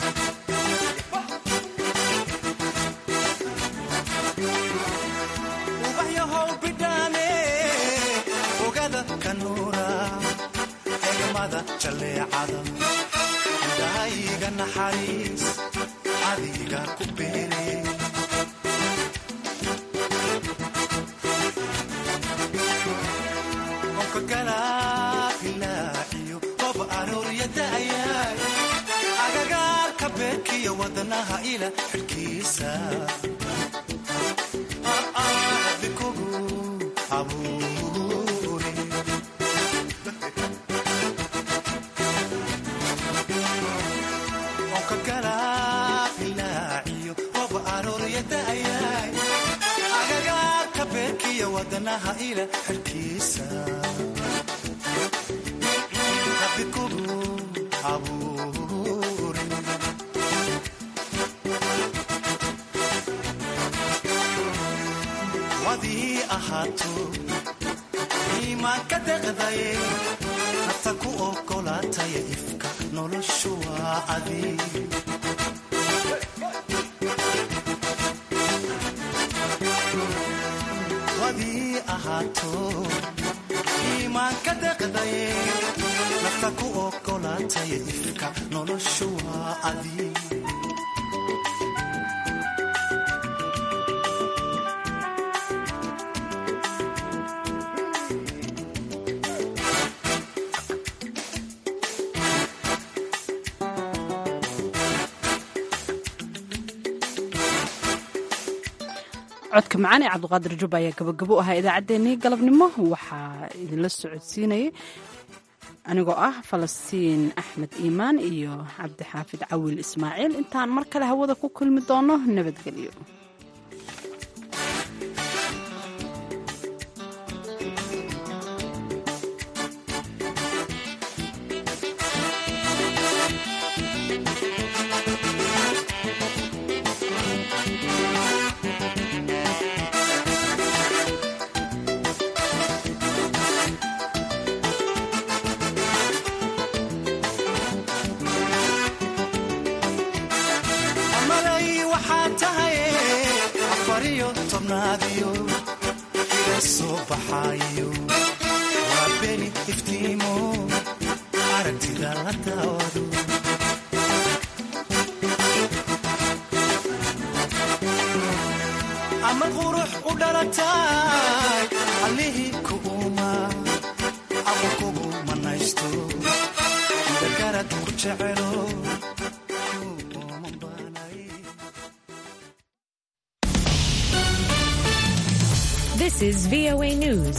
ubaxyahow bidhaane ogada kanuura egmada jaleecada dahayga naxariis adiga ku beere agagaarka beerkiyo wadanaha ila xidhkiisa bikugu abuuri onka galaailaaciyo rob arooryadaayay agagaarka beerkiyo wadanaha ila xidhkiisa wadii ahaato iimaanka deqdaye nafta ku ogolaataya ifka noloshu waa adi wadii ahaato iimaanka deqdaye nafta ku ogolaataya ifka noloshu waa adi codka macaan ee cabdiqaadir jubba ayaa gabagabo u ahaa idaacaddeenii galabnimo waxaa idinla socodsiinayay anigoo ah falastiin axmed iimaan iyo cabdixaafid cawil ismaaciil intaan mar kale hawada ku kulmi doono nabadgelyo ama qurux u dhalatay allihii kuuma ama kugu manaysto dagarad ku jecelo This is V O A News.